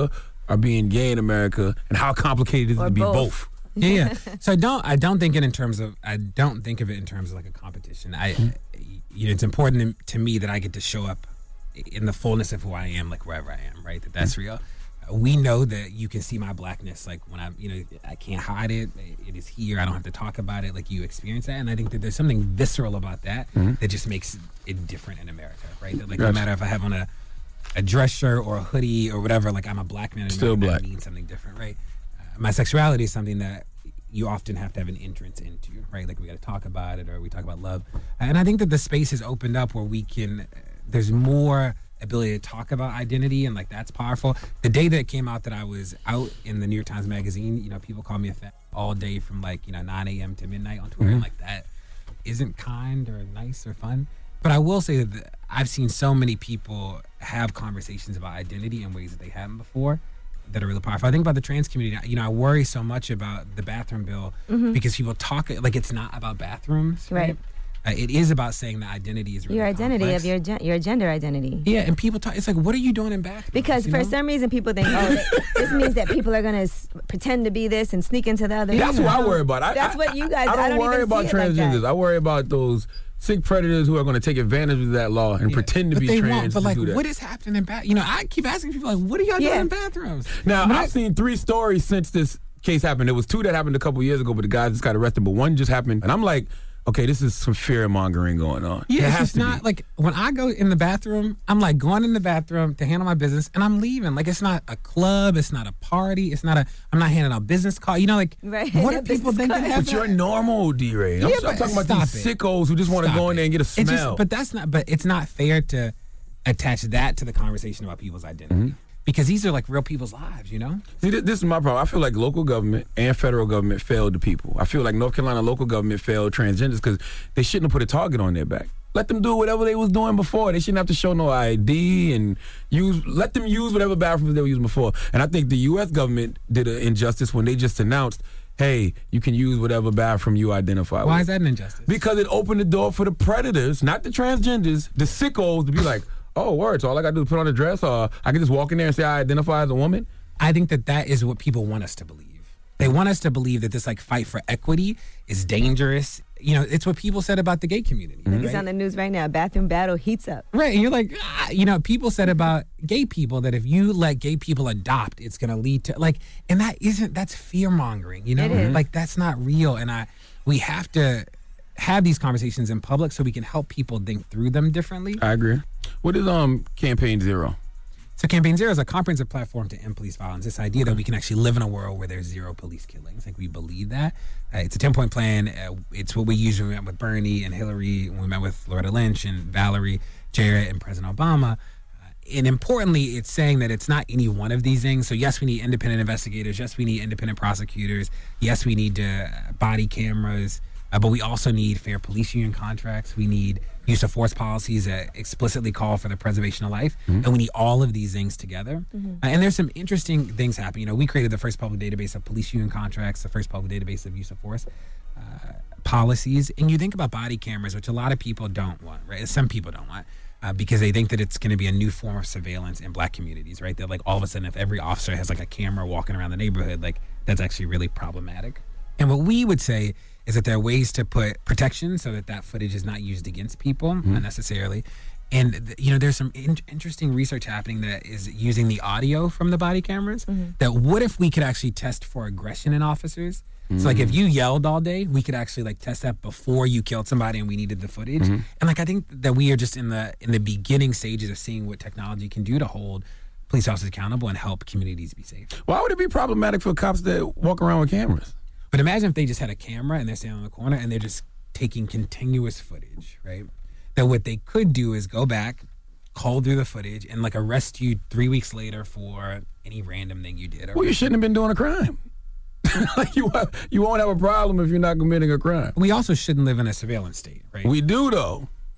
S6: are being gay in America and how complicated it is
S5: Or
S6: to be
S5: both.
S6: both.
S13: Yeah, yeah. So I don't I don't think it in terms of I don't think of it in terms of like a competition. I you know it's important to, to me that I get to show up in the fullness of who I am, like wherever I am, right? That that's real. We know that you can see my blackness, like when I'm, you know, I can't hide it. It is here. I don't have to talk about it. Like you experience that, and I think that there's something visceral about that
S6: Mm-hmm.
S13: that just makes it different in America, right? That like
S6: Gotcha.
S13: no matter if I have on a a dress shirt or a hoodie or whatever, like I'm a black man. In
S6: Still
S13: America,
S6: black.
S13: That means something different, right? Uh, my sexuality is something that you often have to have an entrance into, right? Like we got to talk about it, or we talk about love, and I think that the space has opened up where we can. There's more ability to talk about identity, and like that's powerful. The day that it came out that I was out in the New York Times Magazine, you know, people call me a fat all day from like, you know, nine a.m. to midnight on Twitter.
S6: Mhm.
S13: And like that isn't kind or nice or fun. But I will say that I've seen so many people have conversations about identity in ways that they haven't before that are really powerful. I think about the trans community, you know, I worry so much about the bathroom bill
S5: Mhm.
S13: because people talk like it's not about bathrooms, right?
S5: Right.
S13: Uh, it is about saying that identity is really
S5: Your identity
S13: complex.
S5: of your gen- your gender identity.
S13: Yeah, and people talk. It's like, what are you doing in bathrooms?
S5: Because
S13: you
S5: for
S13: know?
S5: some reason people think, oh, th- this means that people are gonna s- pretend to be this and sneak into the other.
S6: That's
S5: room.
S6: what I worry about. I,
S5: That's
S6: I,
S5: what you guys.
S6: I don't,
S5: I don't
S6: worry
S5: even
S6: about
S5: see it like
S6: transgenders.
S5: that.
S6: I worry about those sick predators who are going to take advantage of that law and pretend to
S13: but
S6: be
S13: they
S6: trans.
S13: won't. But
S6: to
S13: like,
S6: do that.
S13: what is happening in bath? You know, I keep asking people like, what are y'all
S5: Yeah.
S13: doing in bathrooms?
S6: Now,
S13: But
S6: I've
S13: I-
S6: seen three stories since this case happened. There was two that happened a couple years ago, but the guy just got arrested. But one just happened, and I'm like, okay, this is some fear mongering going on.
S13: Yeah,
S6: It
S13: it's
S6: has
S13: just
S6: to
S13: not
S6: be.
S13: like when I go in the bathroom, I'm like going in the bathroom to handle my business and I'm leaving. Like it's not a club, it's not a party, it's not a, I'm not handing out business card. You know, like,
S5: Right.
S13: what are people thinking?
S6: But you're normal, D-Ray. I'm,
S13: Yeah,
S6: I'm
S13: but
S6: talking about
S13: stop
S6: these
S13: it.
S6: sickos who just want to
S13: Stop
S6: go in there and get a
S13: It's just-
S6: smell.
S13: but that's not, but it's not fair to attach that to the conversation about people's identity.
S6: Mm-hmm.
S13: Because these are like real people's lives, you know?
S6: See, this, this is my problem. I feel like local government and federal government failed the people. I feel like North Carolina local government failed transgenders because they shouldn't have put a target on their back. Let them do whatever they was doing before. They shouldn't have to show no I D and use. Let them use whatever bathrooms they were using before. And I think the U S government did an injustice when they just announced, hey, you can use whatever bathroom you identify with.
S13: Why is that an injustice?
S6: Because it opened the door for the predators, not the transgenders, the sickos to be like, oh, word, so all I got to do is put on a dress, or I can just walk in there and say I identify as a woman?
S13: I think that that is what people want us to believe. They want us to believe that this like fight for equity is dangerous. You know, it's what people said about the gay community.
S5: Like it's
S13: right?
S5: on the news right now. Bathroom battle heats up.
S13: Right, and you're like, ah, you know, people said about gay people that if you let gay people adopt, it's going to lead to like, and that isn't, that's fear mongering, you know,
S5: It is.
S13: like that's not real. And I, we have to have these conversations in public so we can help people think through them differently.
S6: I agree. What is um Campaign Zero?
S13: So Campaign Zero is a comprehensive platform to end police violence. This idea that we can actually live in a world where there's zero police killings. Like we believe that. Uh, it's a ten-point plan. Uh, it's what we used when we met with Bernie and Hillary, when we met with Loretta Lynch and Valerie Jarrett and President Obama. Uh, and importantly, it's saying that it's not any one of these things. So yes, we need independent investigators. Yes, we need independent prosecutors. Yes, we need uh, body cameras. Uh, but we also need fair police union contracts. We need use of force policies that explicitly call for the preservation of life.
S6: Mm-hmm.
S13: And we need all of these things together. Uh, and there's some interesting things happening. You know, we created the first public database of police union contracts, the first public database of use of force uh, policies. And you think about body cameras, which a lot of people don't want, right? Some people don't want. Uh, because they think that it's going to be a new form of surveillance in black communities, right? That like all of a sudden, if every officer has like a camera walking around the neighborhood, like that's actually really problematic. And what we would say is that there are ways to put protection so that that footage is not used against people
S6: Mm-hmm.
S13: unnecessarily. And, th- you know, there's some in- interesting research happening that is using the audio from the body cameras. That what if we could actually test for aggression in officers? So, like, if you yelled all day, we could actually, like, test that before you killed somebody and we needed the footage.
S6: Mm-hmm.
S13: And, like, I think that we are just in the in the beginning stages of seeing what technology can do to hold police officers accountable and help communities be safe.
S6: Why would it be problematic for cops that walk around with cameras?
S13: But imagine if they just had a camera and they're standing on the corner and they're just taking continuous footage, right? That what they could do is go back, call through the footage, and like arrest you three weeks later for any random thing you did.
S6: Well, you shouldn't have been doing a crime. Like you, you won't have a problem if you're not committing a crime.
S13: We also shouldn't live in a surveillance state, right?
S6: We do, though.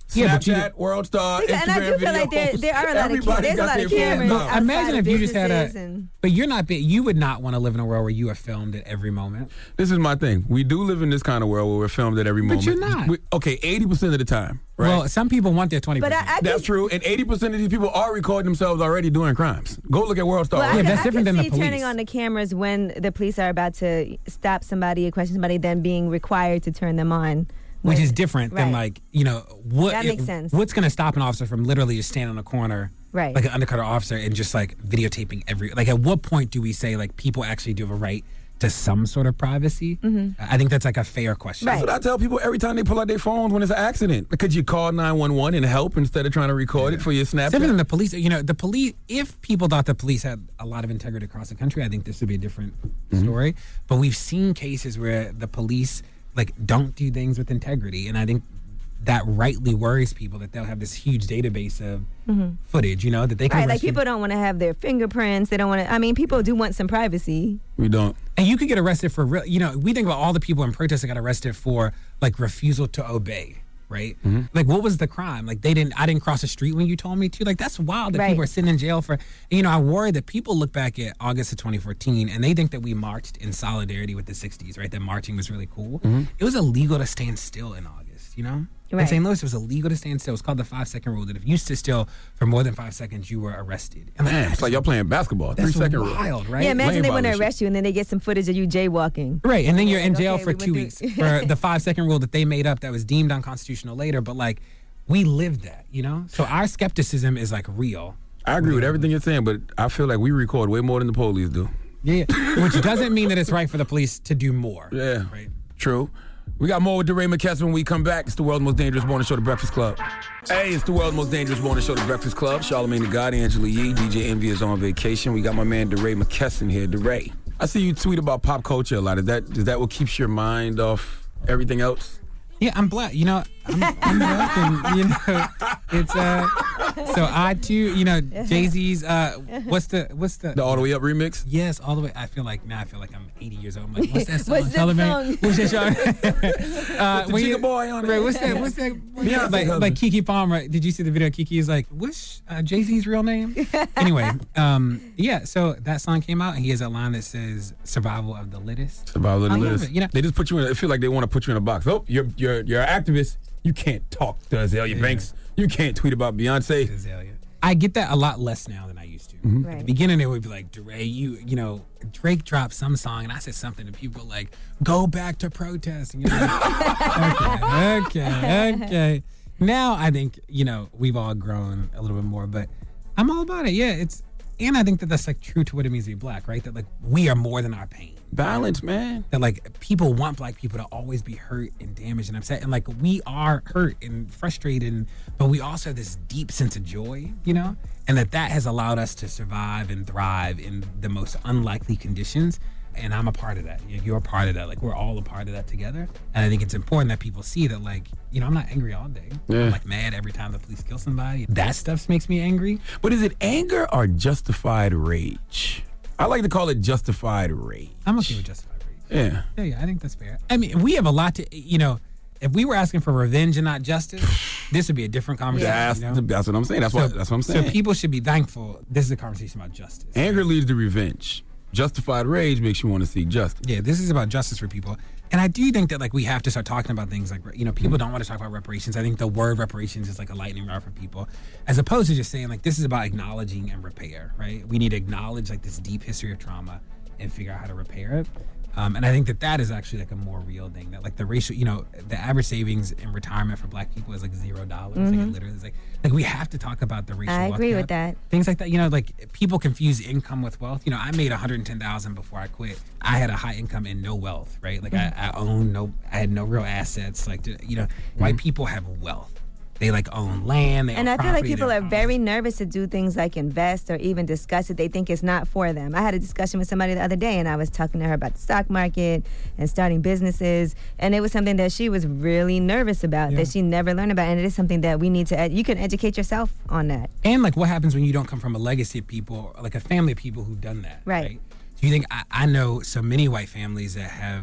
S13: Yeah, but you-
S6: Snapchat, World Star,
S5: Because-
S6: Instagram
S5: and I do feel like there-
S6: videos.
S5: there are a lot of ca-
S6: Everybody
S5: there's a
S6: got
S5: lot
S6: their
S5: of
S6: phone
S5: cameras
S6: out.
S5: outside
S13: Imagine
S5: of
S13: if you just had
S5: businesses
S13: a.
S5: and-
S13: But you're not. big- You would not want to live in a world where you are filmed at every moment.
S6: This is my thing. We do live in this kind of world where we're filmed at every
S13: But
S6: moment.
S13: you're not.
S6: We- okay, eighty percent of the time, right?
S13: Well, some people want their twenty
S5: But
S13: percent.
S5: I, I
S6: That's
S5: could-
S6: true. And eighty percent of these people are recording themselves already doing crimes. Go look at World Star.
S5: Well, I
S6: right?
S5: could-
S13: that's
S5: I
S13: different
S5: could
S13: than the
S5: see
S13: police.
S5: turning on the cameras when the police are about to stop somebody or question somebody, then being required to turn them on.
S13: Which
S5: when-
S13: is different than
S5: Right.
S13: like, you know, what
S5: That makes sense.
S13: what's going to stop an officer from literally just standing on a corner,
S5: Right.
S13: like an undercover officer, and just like videotaping every, like at what point do we say like people actually do have a right to some sort of privacy?
S5: Mhm.
S13: I think that's like a fair question.
S6: That's what I tell people every time they pull out their phones when it's an accident. Could you call nine one one and help instead of trying to record it for your
S13: It's different
S6: Snapchat?
S13: than the police. You know, the police, if people thought the police had a lot of integrity across the country, I think this would be a different
S6: Mm-hmm.
S13: story. But we've seen cases where the police like don't do things with integrity. And I think that rightly worries people that they'll have this huge database of
S5: Mhm.
S13: footage, you know, that they can
S5: Right, like
S13: arrest you.
S5: people don't want to have their fingerprints. They don't want to. I mean, people do want some privacy.
S6: We don't.
S13: And you could get arrested for real. You know, we think about all the people in protests that got arrested for like refusal to obey, right?
S6: Mm-hmm.
S13: Like, what was the crime? Like, they didn't. I didn't cross the street when you told me to. Like, that's wild that
S5: Right.
S13: people are sitting in jail for. And, you know, I worry that people look back at August of twenty fourteen and they think that we marched in solidarity with the sixties, right? That marching was really cool.
S6: Mm-hmm.
S13: It was illegal to stand still in August. You know. In
S5: Right.
S13: Saint Louis, it was illegal to stand still. It's called the five second rule. That if you stood still for more than five seconds, you were arrested. And like,
S6: Man, it's like y'all playing basketball. Three
S13: that's
S6: second rule.
S13: wild, right?
S5: Yeah, imagine
S6: Lane
S5: they want to
S6: violation.
S5: arrest you and then they get some footage of you jaywalking.
S13: Right, and then you're in
S5: Like,
S13: jail
S5: okay,
S13: for
S5: we
S13: two
S5: went
S13: weeks
S5: through-
S13: for the five second rule that they made up that was deemed unconstitutional later. But like, we lived that, you know. So our skepticism is like real.
S6: I agree with everything you're saying, but I feel like we record way more than the police do.
S13: Yeah, which doesn't mean that it's right for the police to do more.
S6: Yeah,
S13: Right.
S6: true. We got more with DeRay McKesson when we come back. It's the world's most dangerous morning show, The Breakfast Club. Hey, it's the world's most dangerous morning show, The Breakfast Club. Charlamagne the God, Angela Yee, D J Envy is on vacation. We got my man DeRay McKesson here. DeRay, I see you tweet about pop culture a lot. Is that is that what keeps your mind off everything else?
S13: Yeah, I'm black. You know, I'm, I'm black, and you know, it's uh. So I too, you know, Jay Z's. Uh, what's the what's the
S6: The All the Way Up remix?
S13: Yes, all the way. I feel like now I feel like I'm eighty years old. I'm like, what's that song?
S5: What's that
S13: Charlamagne?
S5: song?
S13: What's that song? uh,
S6: the
S13: when you-
S6: Jigga Boy on it.
S13: Right, what's that? What's that?
S6: Beyonce
S13: like,
S6: husband.
S13: like Keke Palmer. Did you see the video? Keke is like, what's uh, Jay Z's real name? Anyway, um, yeah. So that song came out, and he has a line that says "Survival of the Littest."
S6: It's about
S13: I
S6: little
S13: love
S6: Liz.
S13: it, you know.
S6: They just put you in. I feel like they want to put you in a box. Oh, you're you're you're an activist. You can't talk to Azalea
S13: Yeah.
S6: Banks. You can't tweet about Beyonce.
S13: Azalea. I get that a lot less now than I used to.
S6: Mm-hmm.
S13: At the beginning, it would be like, DeRay, you, you know, Drake dropped some song, and I said something, and people were like, go back to protest. And you're like, okay, okay, okay. Now I think, you know, we've all grown a little bit more, but I'm all about it. Yeah, it's, and I think that that's like true to what it means to be black, right? That like we are more than our pain.
S6: Balance, man.
S13: That like people want black people to always be hurt and damaged and upset, and like we are hurt and frustrated, and, but we also have this deep sense of joy, you know, and that that has allowed us to survive and thrive in the most unlikely conditions. And I'm a part of that. You're a part of that. Like we're all a part of that together. And I think it's important that people see that, like, you know, I'm not angry all day.
S6: Yeah.
S13: I'm like mad every time the police kill somebody. That stuff makes me angry.
S6: But is it anger or justified rage? I like to call it justified rage.
S13: I'm okay with justified rage.
S6: Yeah.
S13: Yeah, yeah, I think that's fair. I mean, we have a lot to, you know, if we were asking for revenge and not justice, this would be a different conversation.
S6: That's,
S13: you know?
S6: that's what I'm saying. That's, what, that's what I'm saying.
S13: So people should be thankful. This is a conversation about justice.
S6: Anger leads to revenge. Justified rage makes you want to seek justice.
S13: Yeah, this is about justice for people. And I do think that like we have to start talking about things like, you know, people don't want to talk about reparations. I think the word reparations is like a lightning rod for people, as opposed to just saying like this is about acknowledging and repair, right? We need to acknowledge like this deep history of trauma and figure out how to repair it. Um, and I think that that is actually like a more real thing, that like the racial, you know, the average savings in retirement for black people is like zero dollars. Like it literally is like, like we have to talk about the racial
S5: I
S13: wealth
S5: agree
S13: gap.
S5: with that.
S13: Things like that, you know, like people confuse income with wealth. You know, I made one hundred ten thousand dollars before I quit. I had a high income and no wealth, right? Like I, I own no, I had no real assets. Like, you know, white people have wealth. They like own land. They
S5: And
S13: own
S5: I feel like
S13: property,
S5: people
S13: they
S5: are
S13: own
S5: very nervous to do things like invest or even discuss it. They think it's not for them. I had a discussion with somebody the other day, and I was talking to her about the stock market and starting businesses, and it was something that she was really nervous about,
S13: Yeah.
S5: that she never learned about, and it is something that we need to, ed- you can educate yourself on that.
S13: And like what happens when you don't come from a legacy of people, like a family of people who've done that.
S5: Right.
S13: Do you think, I, I know so many white families that have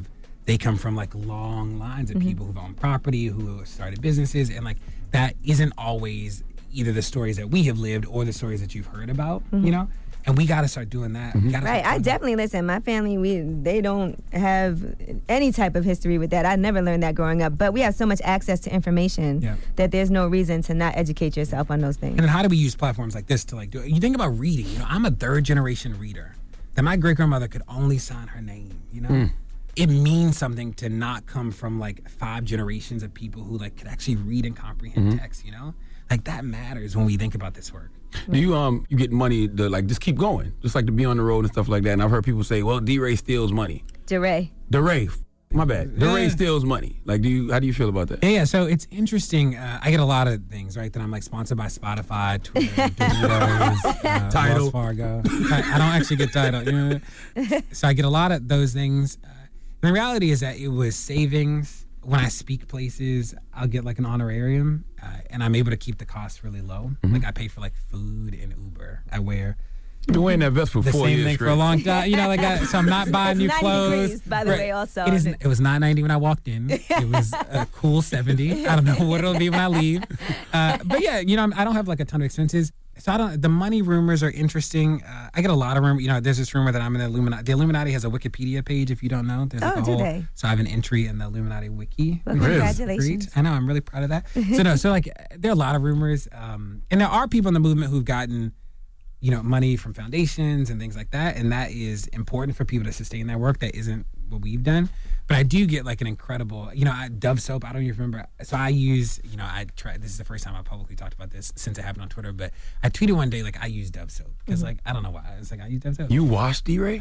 S13: they come from like long lines of people who've owned property, who started businesses, and like that isn't always either the stories that we have lived or the stories that you've heard about,
S5: Mhm.
S13: you know? And we got to start doing that. We gotta
S5: Right,
S13: start
S5: I definitely listen. My family, we they don't have any type of history with that. I never learned that growing up. But we have so much access to information
S13: Yeah.
S5: that there's no reason to not educate yourself on those things.
S13: And then how do we use platforms like this to like do it? You think about reading. You know, I'm a third generation reader. That my great grandmother could only sign her name. You know,
S6: Mm.
S13: it means something to not come from like five generations of people who like could actually read and comprehend
S6: Mhm.
S13: text. You know, like that matters when we think about this work.
S6: Do you um you get money to like just keep going, just like to be on the road and stuff like that? And I've heard people say, "Well, D-Ray steals money."
S5: DeRay.
S6: DeRay, my bad. DeRay
S13: Yeah.
S6: steals money. Like, do you? How do you feel about that?
S13: Yeah, yeah, so it's interesting. Uh, I get a lot of things, right? That I'm like sponsored by Spotify, Twitter, Doritos, uh,
S6: Tidal.
S13: Wells Fargo. I, I don't actually get Tidal. You know? So I get a lot of those things. Uh, and the reality is that it was savings. When I speak places, I'll get like an honorarium, uh, and I'm able to keep the cost really low.
S6: Mm-hmm.
S13: Like I pay for like food and Uber. I wear.
S6: You've been wearing that vest for
S13: the
S6: four
S13: same
S6: years
S13: thing
S6: straight.
S13: for a long time. You know, like I, so I'm not buying new
S5: It's ninety
S13: clothes.
S5: degrees, by the way, also.
S13: It is. It was nine ninety when I walked in. It was a cool seventy. I don't know what it'll be when I leave. Uh, but yeah, you know, I'm, I don't have like a ton of expenses. So I don't. The money rumors are interesting. Uh, I get a lot of rumors. You know, there's this rumor that I'm in the Illuminati. The Illuminati has a Wikipedia page. If you don't know, there's like
S5: Oh,
S13: a
S5: do
S13: whole.
S5: they?
S13: So I have an entry in the Illuminati wiki.
S5: Well,
S13: which is
S5: congratulations.
S13: great. I know. I'm really proud of that. So no. So like, there are a lot of rumors, um, and there are people in the movement who've gotten, you know, money from foundations and things like that, and that is important for people to sustain their work. That isn't what we've done, but I do get like an incredible, you know, I, Dove soap. I don't even remember. So I use, you know, I tried. This is the first time I publicly talked about this since it happened on Twitter. But I tweeted one day like I use Dove soap because like I don't know why. I was like I use Dove soap.
S6: You wash D-Ray?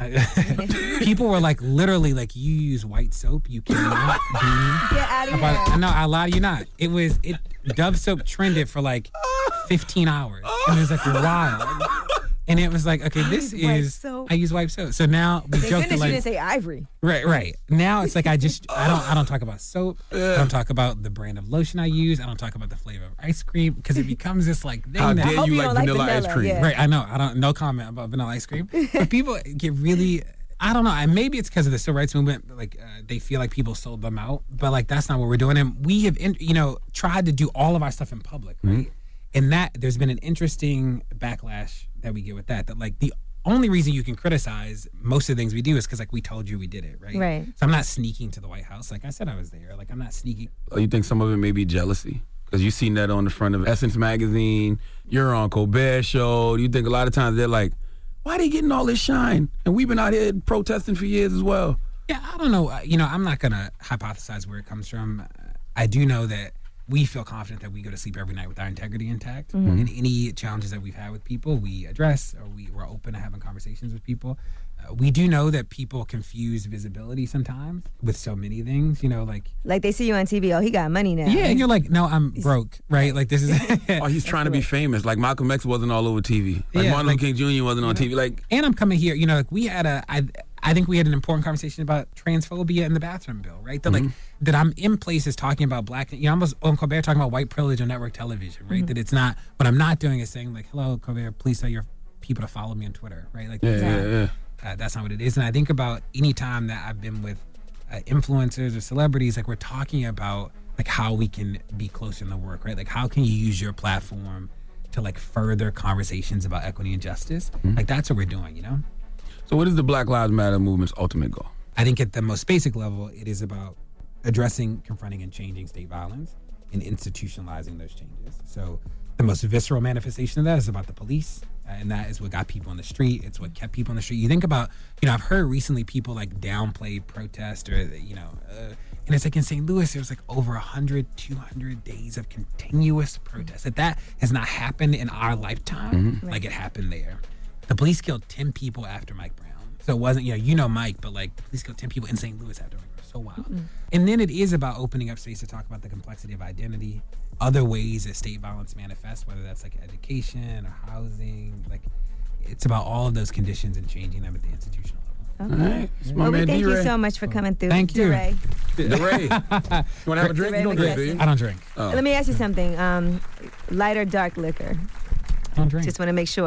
S13: People were like literally like you use white soap. You cannot be.
S5: Get out of
S13: About,
S5: here.
S13: no, I lie to you not. It was it. Dove soap trended for like fifteen hours. And it was like wild. And it was like, okay, this
S5: use white
S13: is
S5: soap.
S13: I use white soap. So now we
S5: Thank
S13: joke
S5: goodness
S13: like
S5: you didn't say ivory.
S13: right, right. Now it's like I just I don't I don't talk about soap. I don't talk about the brand of lotion I use. I don't talk about the flavor of ice cream because it becomes this like thing
S6: How
S13: that
S6: dare
S5: hope
S6: you
S5: you
S6: like
S5: don't like
S6: vanilla, ice
S5: vanilla,
S6: cream?
S5: yeah.
S13: right. I know. I don't no comment about vanilla ice cream. But people get really. I don't know. And maybe it's because of the civil rights movement. Like uh, they feel like people sold them out, but like that's not what we're doing. And we have, in, you know, tried to do all of our stuff in public, right?
S6: Mm-hmm.
S13: And that there's been an interesting backlash that we get with that. That like the only reason you can criticize most of the things we do is because like we told you we did it, right?
S5: Right.
S13: So I'm not sneaking to the White House. Like I said, I was there. Like I'm not sneaking.
S6: Oh, you think some of it may be jealousy? Because you seen that on the front of Essence magazine. You're on Colbert Show. You think a lot of times they're like, why they getting all this shine? And we've been out here protesting for years as well.
S13: Yeah, I don't know. Uh, You know, I'm not going to hypothesize where it comes from. Uh, I do know that we feel confident that we go to sleep every night with our integrity intact.
S5: Mhm.
S13: And any challenges that we've had with people, we address, or we, we're open to having conversations with people. Uh, we do know that people confuse visibility sometimes with so many things, you know, like.
S5: Like they see you on T V. Oh, he got money now.
S13: Yeah, and you're like, no, I'm broke, right? Like this is.
S6: Oh, he's trying to be famous. Like Malcolm X wasn't all over T V. Like
S13: Yeah,
S6: Martin
S13: like-
S6: Luther King Junior wasn't on T V. Like,
S13: And I'm coming here, you know, like we had a, I, I think we had an important conversation about transphobia in the bathroom bill, right? That like, that I'm in places talking about black, you know, I was on Colbert talking about white privilege on network television, right?
S5: Mhm.
S13: That it's not, what I'm not doing is saying like, hello, Colbert, please tell your people to follow me on Twitter, right? Like,
S6: Yeah,
S13: that's
S6: yeah,
S13: not-
S6: yeah.
S13: Uh, that's not what it is. And I think about any time that I've been with uh, influencers or celebrities, like we're talking about like how we can be closer in the work, right? Like how can you use your platform to like further conversations about equity and justice? Like that's what we're doing, you know?
S6: so what is the Black Lives Matter movement's ultimate goal?
S13: I think at the most basic level, it is about addressing, confronting, and changing state violence and institutionalizing those changes. So the most visceral manifestation of that is about the police, uh, and that is what got people on the street. It's what kept people on the street. You think about, you know, I've heard recently people like downplay protest or, you know, uh, and it's like in Saint Louis, there was like over one hundred, two hundred days of continuous protest. That that has not happened in our lifetime
S6: Mhm.
S13: like it happened there. The police killed ten people after Mike Brown. So it wasn't, you know, you know Mike, but like the police killed ten people in Saint Louis after Mike Brown. So wild.
S5: Mhm.
S13: And then it is about opening up space to talk about the complexity of identity, other ways that state violence manifests, whether that's like education or housing. Like it's about all of those conditions and changing them at the institutional level.
S5: Okay.
S6: All right. It's my
S5: Well, we
S6: man
S5: thank you
S6: D-Ray.
S5: so much for coming through.
S13: Thank you.
S5: DeRay.
S6: DeRay. You want to have a drink? You don't drink, do you?
S13: I don't drink.
S6: Oh.
S5: Let me ask you something. Um, light or dark liquor?
S13: I don't drink.
S5: Just want to make sure.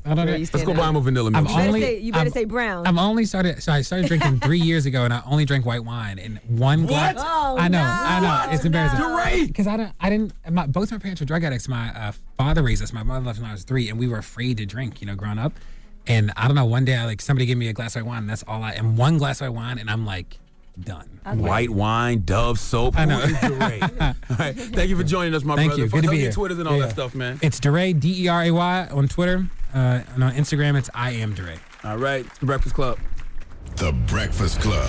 S13: I don't know.
S5: Where you
S6: Let's
S5: stand
S6: go
S5: up.
S6: buy him a vanilla milk.
S5: You better,
S13: only-
S5: say, you better
S13: I'm-
S5: say brown.
S13: I'm only started. So I started drinking three years ago, and I only drank white wine. And one glass.
S5: Oh,
S13: I know.
S5: no.
S13: I know. It's embarrassing.
S6: You're right.
S13: Because I don't. I didn't. My, both my parents were drug addicts. My uh, father raised us. My mother left when I was three, and we were afraid to drink. You know, growing up. And I don't know. One day, I like somebody gave me a glass of white wine. And that's all I. And one glass of white wine, and I'm like, done.
S5: Okay.
S6: White wine, Dove soap.
S13: I know.
S6: Who is DeRay? All right. Thank you for joining us, my
S13: Thank
S6: brother.
S13: you. Good to
S6: Tell
S13: be
S6: me
S13: here.
S6: your Twitters and all
S13: Yeah.
S6: that stuff, man.
S13: It's DeRay, D E R A Y on Twitter. Uh, and on Instagram, it's I am DeRay.
S6: All right. It's the Breakfast Club.
S10: The Breakfast Club.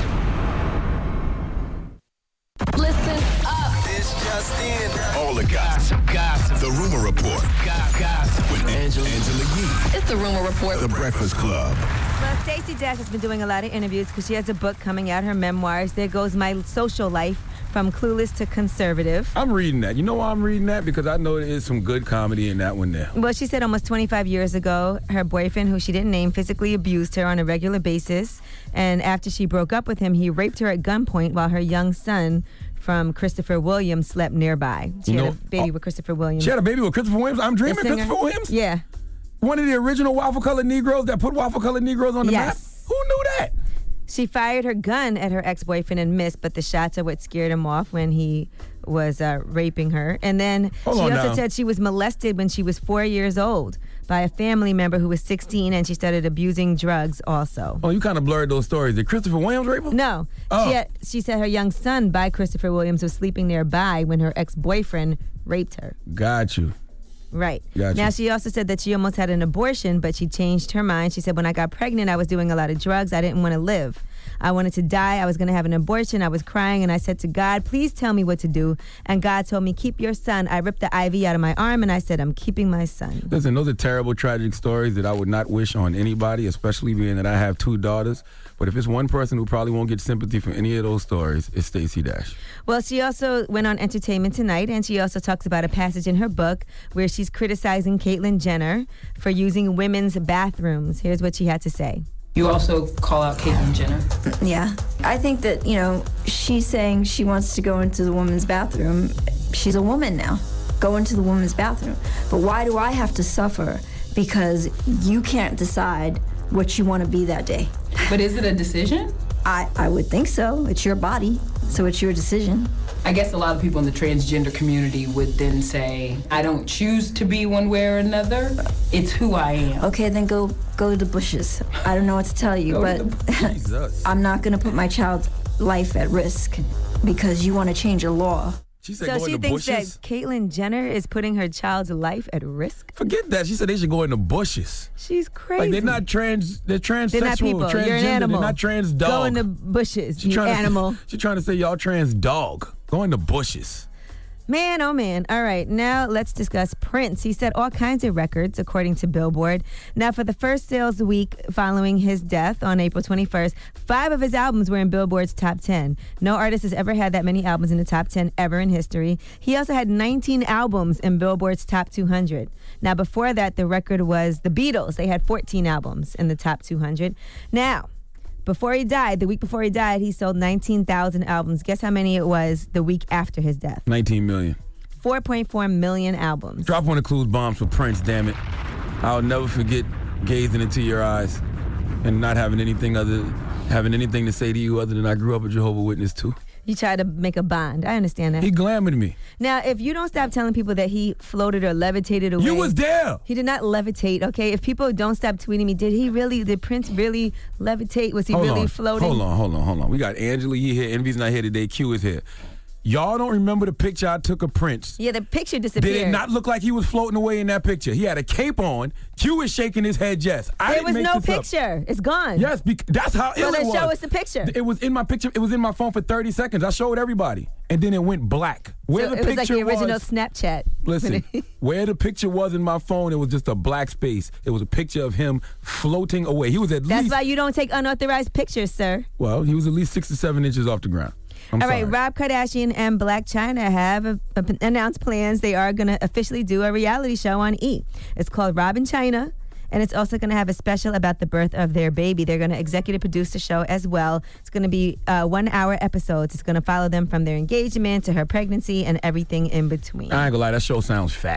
S1: Listen up. This just in.
S10: All the gossip. Gossip. The Rumor Report.
S1: Gossip.
S10: With Angela, Angela Yee.
S1: It's the Rumor Report.
S10: The Breakfast Club.
S5: Well, Stacey Dash has been doing a lot of interviews because she has a book coming out, her memoirs. There goes my social life from clueless to conservative.
S6: I'm reading that. You know why I'm reading that? Because I know there is some good comedy in that one there.
S5: Well, she said almost twenty-five years ago, her boyfriend, who she didn't name, physically abused her on a regular basis. And after she broke up with him, he raped her at gunpoint while her young son from Christopher Williams slept nearby. She
S6: You
S5: had
S6: know-
S5: a baby with Christopher Williams.
S6: She had a baby with Christopher Williams. I'm
S5: The
S6: dreaming
S5: singer.
S6: Christopher Williams.
S5: Yeah.
S6: One of the original waffle colored Negroes that put waffle colored Negroes on the
S5: Yes.
S6: map. Who knew that?
S5: She fired her gun at her ex-boyfriend and missed, but the shots are what scared him off when he was uh, raping her. And then
S6: Hold
S5: she
S6: on
S5: also
S6: now.
S5: said she was molested when she was four years old by a family member who was sixteen, and she started abusing drugs also.
S6: Oh, you kind of blurred those stories. Did Christopher Williams rape her?
S5: No.
S6: Oh.
S5: She, had, she said her young son by Christopher Williams was sleeping nearby when her ex-boyfriend raped her.
S6: Got you.
S5: Right.
S6: Gotcha.
S5: Now, she also said that she almost had an abortion, but she changed her mind. She said, when I got pregnant, I was doing a lot of drugs. I didn't want to live. I wanted to die. I was going to have an abortion. I was crying, and I said to God, please tell me what to do. And God told me, keep your son. I ripped the I V out of my arm, and I said, I'm keeping my son.
S6: Listen, those are terrible, tragic stories that I would not wish on anybody, especially being that I have two daughters. But if it's one person who probably won't get sympathy from any of those stories, it's Stacey Dash.
S5: Well, she also went on Entertainment Tonight, and she also talks about a passage in her book where she's criticizing Caitlyn Jenner for using women's bathrooms. Here's what she had to say.
S14: You also call out Caitlyn Jenner.
S15: Yeah. I think that, you know, she's saying she wants to go into the woman's bathroom. She's a woman now. Go into the woman's bathroom. But why do I have to suffer because you can't decide what you want to be that day?
S14: But is it a decision?
S15: I, I would think so. It's your body, so it's your decision.
S14: I guess a lot of people in the transgender community would then say, I don't choose to be one way or another. It's who I am.
S15: Okay, then go go to the bushes. I don't know what to tell you,
S14: Go
S15: but
S14: to
S6: Jesus.
S15: I'm not going to put my child's life at risk because you want to change a law.
S6: She said
S5: So
S6: go
S5: she
S6: in the
S5: thinks
S6: bushes.
S5: that Caitlyn Jenner is putting her child's life at risk?
S6: Forget that. She said they should go in the bushes.
S5: She's crazy.
S6: Like they're not trans. They're transsexual.
S5: They're not people.
S6: Transgender.
S5: You're an animal.
S6: They're not trans dog.
S5: Go in the bushes,
S6: She
S5: you
S6: trying to-
S5: animal.
S6: She trying to say y'all trans dog. Go in the bushes.
S5: Man, oh man. All right, now let's discuss Prince. He set all kinds of records, according to Billboard. Now, for the first sales week following his death on April twenty-first, five of his albums were in Billboard's top ten. No artist has ever had that many albums in the top ten ever in history. He also had nineteen albums in Billboard's top two hundred. Now, before that, the record was the Beatles. They had fourteen albums in the top two hundred. Now, before he died, the week before he died, he sold nineteen thousand albums. Guess how many it was the week after his death?
S6: nineteen million.
S5: four point four million albums.
S6: Drop one of Clues bombs for Prince, damn it. I'll never forget gazing into your eyes and not having anything other, having anything to say to you other than I grew up a Jehovah's Witness too.
S5: You tried to make a bond. I understand that.
S6: He glamored me.
S5: Now, if you don't stop telling people that he floated or levitated away.
S6: You was there.
S5: He did not levitate, okay? If people don't stop tweeting me, did he really, did Prince really levitate? Was he
S6: hold
S5: really
S6: on.
S5: floating?
S6: Hold on, hold on, hold on. We got Angela Yee here. Envy's not here today. Q is here. Y'all don't remember the picture I took of Prince?
S5: Yeah, the picture disappeared.
S6: Did it not look like he was floating away in that picture? He had a cape on. Q is shaking his head yes. I
S5: There
S6: didn't
S5: was
S6: make
S5: no
S6: this up.
S5: picture. It's gone.
S6: Yes, bec- that's how
S5: So
S6: ill
S5: then
S6: it was.
S5: show us the picture.
S6: It was in my picture. It was in my phone for thirty seconds. I showed everybody, and then it went black. Where
S5: So
S6: the
S5: it was like
S6: picture
S5: the original
S6: was,
S5: Snapchat.
S6: listen, where the picture was in my phone, it was just a black space. It was a picture of him floating away. He was at
S5: That's
S6: least
S5: why you don't take unauthorized pictures, sir.
S6: well, he was at least six to seven inches off the ground. I'm
S5: All
S6: sorry.
S5: right, Rob Kardashian and Black China have uh, announced plans. They are going to officially do a reality show on E! It's called Rob and China, and it's also going to have a special about the birth of their baby. They're going to executive produce the show as well. It's going to be uh, one-hour episodes. It's going to follow them from their engagement to her pregnancy and everything in between.
S6: I ain't gonna lie, that show sounds fat.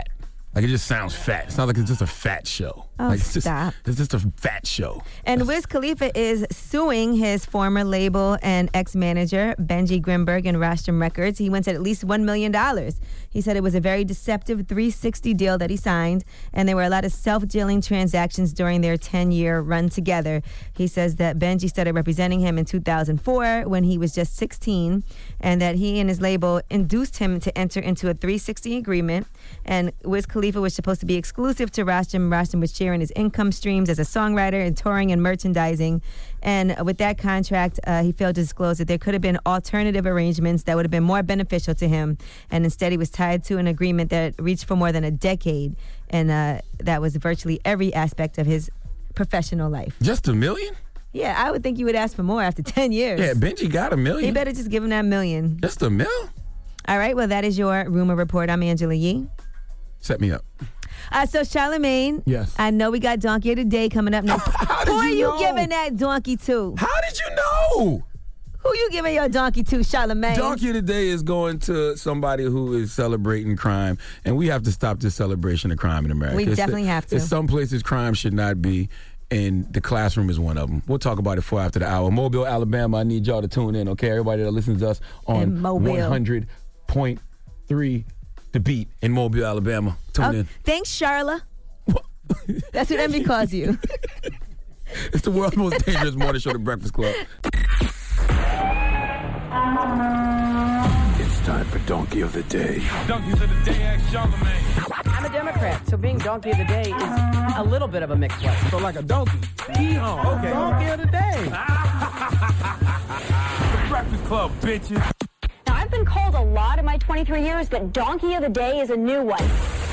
S6: Like, it just sounds fat. It sounds like it's just a fat show.
S5: Oh,
S6: like, it's
S5: stop.
S6: Just, it's just a fat show.
S5: And Wiz Khalifa is suing his former label and ex-manager, Benji Grimberg and Rostrum Records. He wants at least one million dollars. He said it was a very deceptive three sixty deal that he signed, and there were a lot of self-dealing transactions during their ten-year run together. He says that Benji started representing him in two thousand four when he was just sixteen, and that he and his label induced him to enter into a three sixty agreement, and Wiz Khalifa was supposed to be exclusive to Rostrum. Rostrum was sharing his income streams as a songwriter and touring and merchandising. And with that contract, uh, he failed to disclose that there could have been alternative arrangements that would have been more beneficial to him. And instead, he was tied to an agreement that reached for more than a decade. And uh, that was virtually every aspect of his professional life.
S6: Just a million?
S5: Yeah, I would think you would ask for more after ten years.
S6: Yeah, Benji got a million.
S5: He better just give him that million.
S6: Just a mil?
S5: All right, well, that is your Rumor Report. I'm Angela Yee.
S6: Set me up.
S5: Uh, so, Charlamagne.
S6: Yes.
S5: I know we got Donkey of the Day coming up next. Who are you,
S6: know?
S5: giving that donkey to?
S6: How did you know?
S5: Who you giving your donkey to, Charlamagne?
S6: Donkey of the Day is going to somebody who is celebrating crime, and we have to stop this celebration of crime in America.
S5: We
S6: It's-
S5: definitely have to.
S6: It's some places crime should not be, and the classroom is one of them. We'll talk about it for after the hour. Mobile, Alabama, I need y'all to tune in, okay? Everybody that listens to us on
S5: In Mobile.
S6: one hundred point three The Beat in Mobile, Alabama. Tune
S5: Oh,
S6: in.
S5: thanks, Charla. That's what Envy calls you.
S6: It's the world's most dangerous morning show, The Breakfast Club.
S10: It's time for Donkey of the Day.
S16: Donkeys of the Day, ask Charlamagne. I'm a Democrat, so being Donkey of the Day is a little bit of a mixed one.
S6: So like a donkey. Yeehaw. Okay.
S16: Donkey of the Day.
S6: The Breakfast Club, bitches.
S17: Now, I've been called a lot in my twenty-three years, but Donkey of the Day is a new one.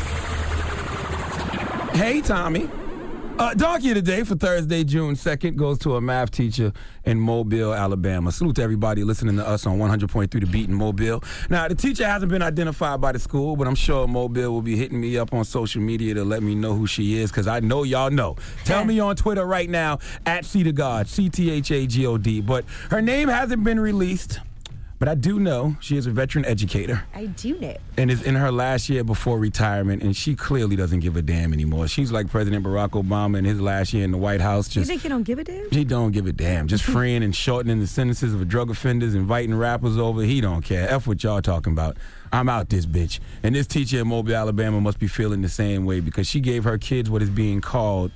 S6: Hey, Tommy. Uh, Donkey of the Day for Thursday, June second, goes to a math teacher in Mobile, Alabama. Salute to everybody listening to us on one hundred point three The Beat in Mobile. Now, the teacher hasn't been identified by the school, but I'm sure Mobile will be hitting me up on social media to let me know who she is, because I know y'all know. Tell me on Twitter right now, at C to God, C T H A G O D. But her name hasn't been released. But I do know she is a veteran educator.
S5: I do know.
S6: And is in her last year before retirement, and she clearly doesn't give a damn anymore. She's like President Barack Obama in his last year in the White House.
S5: You
S6: Just,
S5: think he don't give a damn?
S6: he don't give a damn. Just freeing and shortening the sentences of drug offenders, inviting rappers over. He don't care. F what y'all talking about. I'm out this bitch. And this teacher in Mobile, Alabama must be feeling the same way, because she gave her kids what is being called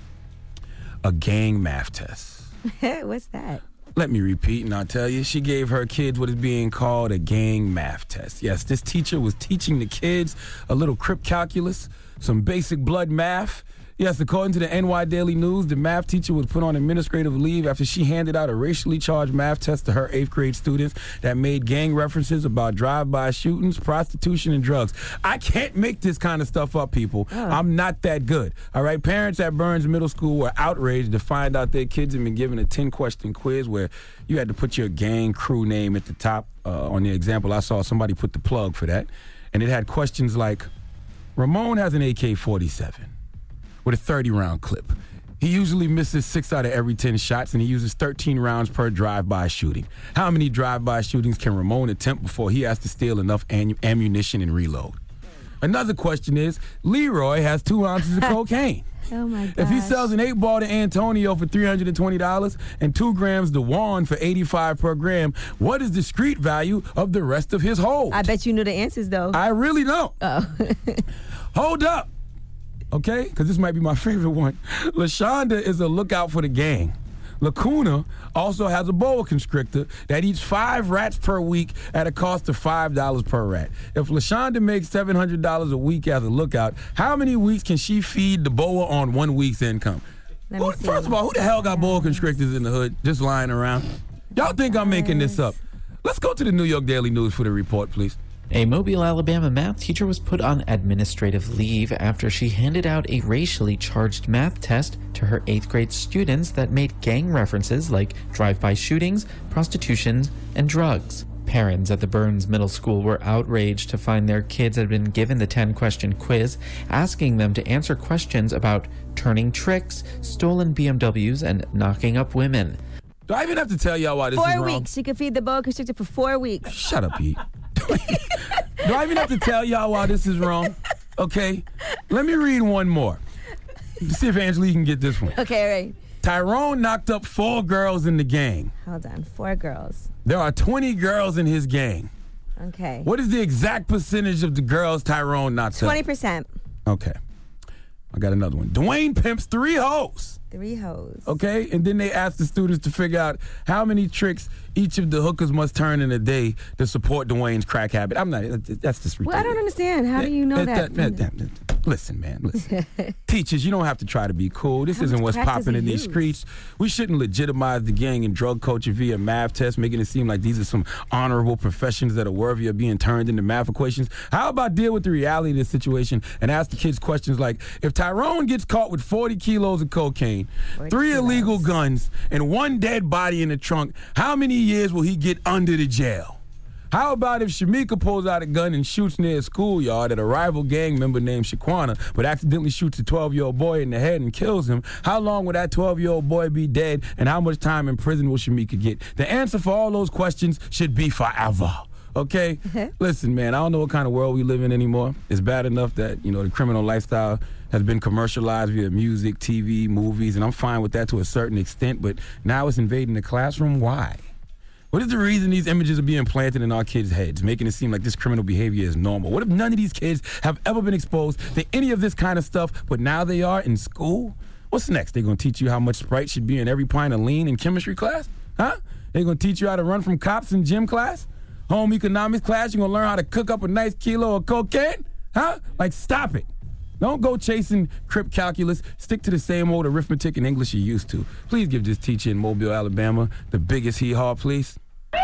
S6: a gang math test.
S5: What's that?
S6: Let me repeat, and I'll tell you. She gave her kids what is being called a gang math test. Yes, this teacher was teaching the kids a little crip calculus, some basic blood math. Yes, according to the N Y Daily News, the math teacher was put on administrative leave after she handed out a racially charged math test to her eighth grade students that made gang references about drive-by shootings, prostitution, and drugs. I can't make this kind of stuff up, people.
S5: Oh.
S6: I'm not that good. All right, parents at Burns Middle School were outraged to find out their kids had been given a ten-question quiz where you had to put your gang crew name at the top. Uh, on the example, I saw somebody put the plug for that, and it had questions like, Ramon has an A K forty-seven. With a thirty-round clip. He usually misses six out of every ten shots, and he uses thirteen rounds per drive-by shooting. How many drive-by shootings can Ramon attempt before he has to steal enough am- ammunition and reload? Another question is, Leroy has two ounces of cocaine.
S5: Oh, my God.
S6: If he sells an eight ball to Antonio for three hundred twenty dollars and two grams to Juan for eighty-five dollars per gram, what is the street value of the rest of his hold?
S5: I bet you knew the answers, though.
S6: I really don't.
S5: Oh.
S6: Hold up. Okay? Because this might be my favorite one. LaShonda is a lookout for the gang. Lacuna also has a boa constrictor that eats five rats per week at a cost of five dollars per rat. If LaShonda makes seven hundred dollars a week as a lookout, how many weeks can she feed the boa on one week's income? Who, first of all, who the hell got boa constrictors in the hood just lying around? Y'all think I'm making this up? Let's go to the New York Daily News for the report, please.
S18: A Mobile, Alabama math teacher was put on administrative leave after she handed out a racially charged math test to her eighth grade students that made gang references like drive-by shootings, prostitution, and drugs. Parents at the Burns Middle School were outraged to find their kids had been given the ten-question quiz, asking them to answer questions about turning tricks, stolen B M Ws, and knocking up women.
S6: Do I even have to tell y'all why this
S5: four
S6: is wrong?
S5: weeks. She could feed the boa constrictor for four weeks.
S6: Shut up, Pete. Do I even have to tell y'all why this is wrong? Okay? Let me read one more. Let's see if Angela can get this one.
S5: Okay, all right.
S6: Tyrone knocked up four girls in the gang.
S5: Hold on. Four girls.
S6: There are twenty girls in his gang.
S5: Okay.
S6: What is the exact percentage of the girls Tyrone knocks up?
S5: twenty percent.
S6: Okay. I got another one. Dwayne pimps three hoes.
S5: Three hoes.
S6: Okay? And then they asked the students to figure out how many tricks each of the hookers must turn in a day to support Dwayne's crack habit. I'm not, that's just ridiculous.
S5: Well, I don't understand. How do you know that?
S6: that, that, that listen, man, listen. Teachers, you don't have to try to be cool. This
S5: How
S6: isn't
S5: much
S6: what's
S5: crack does
S6: popping
S5: he
S6: in these
S5: use?
S6: streets. We shouldn't legitimize the gang and drug culture via math tests, making it seem like these are some honorable professions that are worthy of being turned into math equations. How about deal with the reality of this situation and ask the kids questions like, if Tyrone gets caught with forty kilos of cocaine, three
S5: kilos.
S6: illegal guns, and one dead body in the trunk, how many years will he get under the jail? How about if Shamika pulls out a gun and shoots near a schoolyard at a rival gang member named Shaquana, but accidentally shoots a twelve-year-old boy in the head and kills him? How long will that twelve-year-old boy be dead, and how much time in prison will Shamika get? The answer for all those questions should be forever. Okay? Listen, man, I don't know what kind of world we live in anymore. It's bad enough that, you know, the criminal lifestyle has been commercialized via music, T V, movies, and I'm fine with that to a certain extent, but now it's invading the classroom. Why? What is the reason these images are being planted in our kids' heads, making it seem like this criminal behavior is normal? What if none of these kids have ever been exposed to any of this kind of stuff, but now they are in school? What's next? They're going to teach you how much Sprite should be in every pint of lean in chemistry class? Huh? They're going to teach you how to run from cops in gym class? Home economics class, you're going to learn how to cook up a nice kilo of cocaine? Huh? Like, stop it. Don't go chasing crip calculus. Stick to the same old arithmetic and English you used to. Please give this teacher in Mobile, Alabama, the biggest hee-haw, please.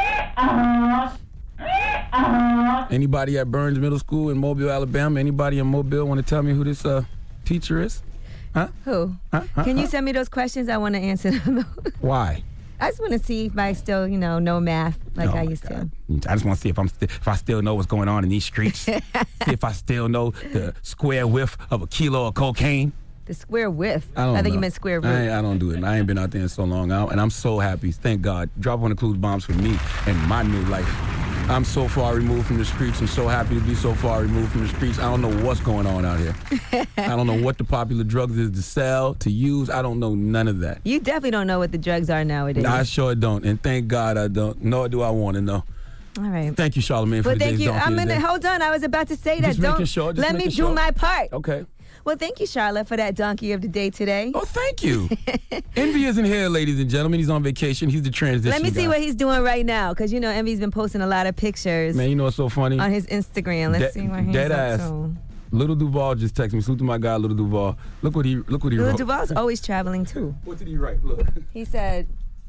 S6: Anybody at Burns Middle School in Mobile, Alabama? Anybody in Mobile want to tell me who this uh, teacher is? Huh?
S5: Who?
S6: Huh? Huh?
S5: Can you
S6: Huh?
S5: send me those questions? I want to answer them.
S6: Why?
S5: I just want to see if I still, you know, know math like
S6: Oh,
S5: I
S6: my
S5: used
S6: God. I just want to see if I'm st- if I still know what's going on in these streets. See if I still know the square width of a kilo of cocaine.
S5: The square width.
S6: I don't
S5: think
S6: know.
S5: you meant square root.
S6: I, ain't- I don't do it. I ain't been out there in so long, I, and I'm so happy. Thank God. Drop one of Clues bombs for me and my new life. I'm so far removed from the streets. I'm so happy to be so far removed from the streets. I don't know what's going on out here. I don't know what the popular drugs is to sell, to use. I don't know none of that.
S5: You definitely don't know what the drugs are nowadays.
S6: I sure don't, and thank God I don't. Nor do I want to know.
S5: All right.
S6: Thank you, Charlamagne, for
S5: Well,
S6: the
S5: thank
S6: day's
S5: you.
S6: donkey
S5: I'm
S6: of the
S5: gonna
S6: day.
S5: hold on. I was about to say that.
S6: Just
S5: Don't
S6: making sure, just
S5: let me
S6: making
S5: do
S6: sure.
S5: my part.
S6: Okay.
S5: Well, thank you, Charlotte, for that donkey of the day today.
S6: Oh, thank you. Envy isn't here, ladies and gentlemen. He's on vacation. He's the transition
S5: Let me see
S6: guy.
S5: what he's doing right now, because you know Envy's been posting a lot of pictures
S6: Man, you know what's so funny?
S5: on his Instagram. Let's
S6: De-
S5: see what he's
S6: dead
S5: up
S6: ass.
S5: to.
S6: Little Duval just texted me. Salute to my guy, Little Duval. Look what he look what he
S5: Lil
S6: wrote.
S5: Duval's always traveling too.
S6: What did he write? Look.
S5: He said,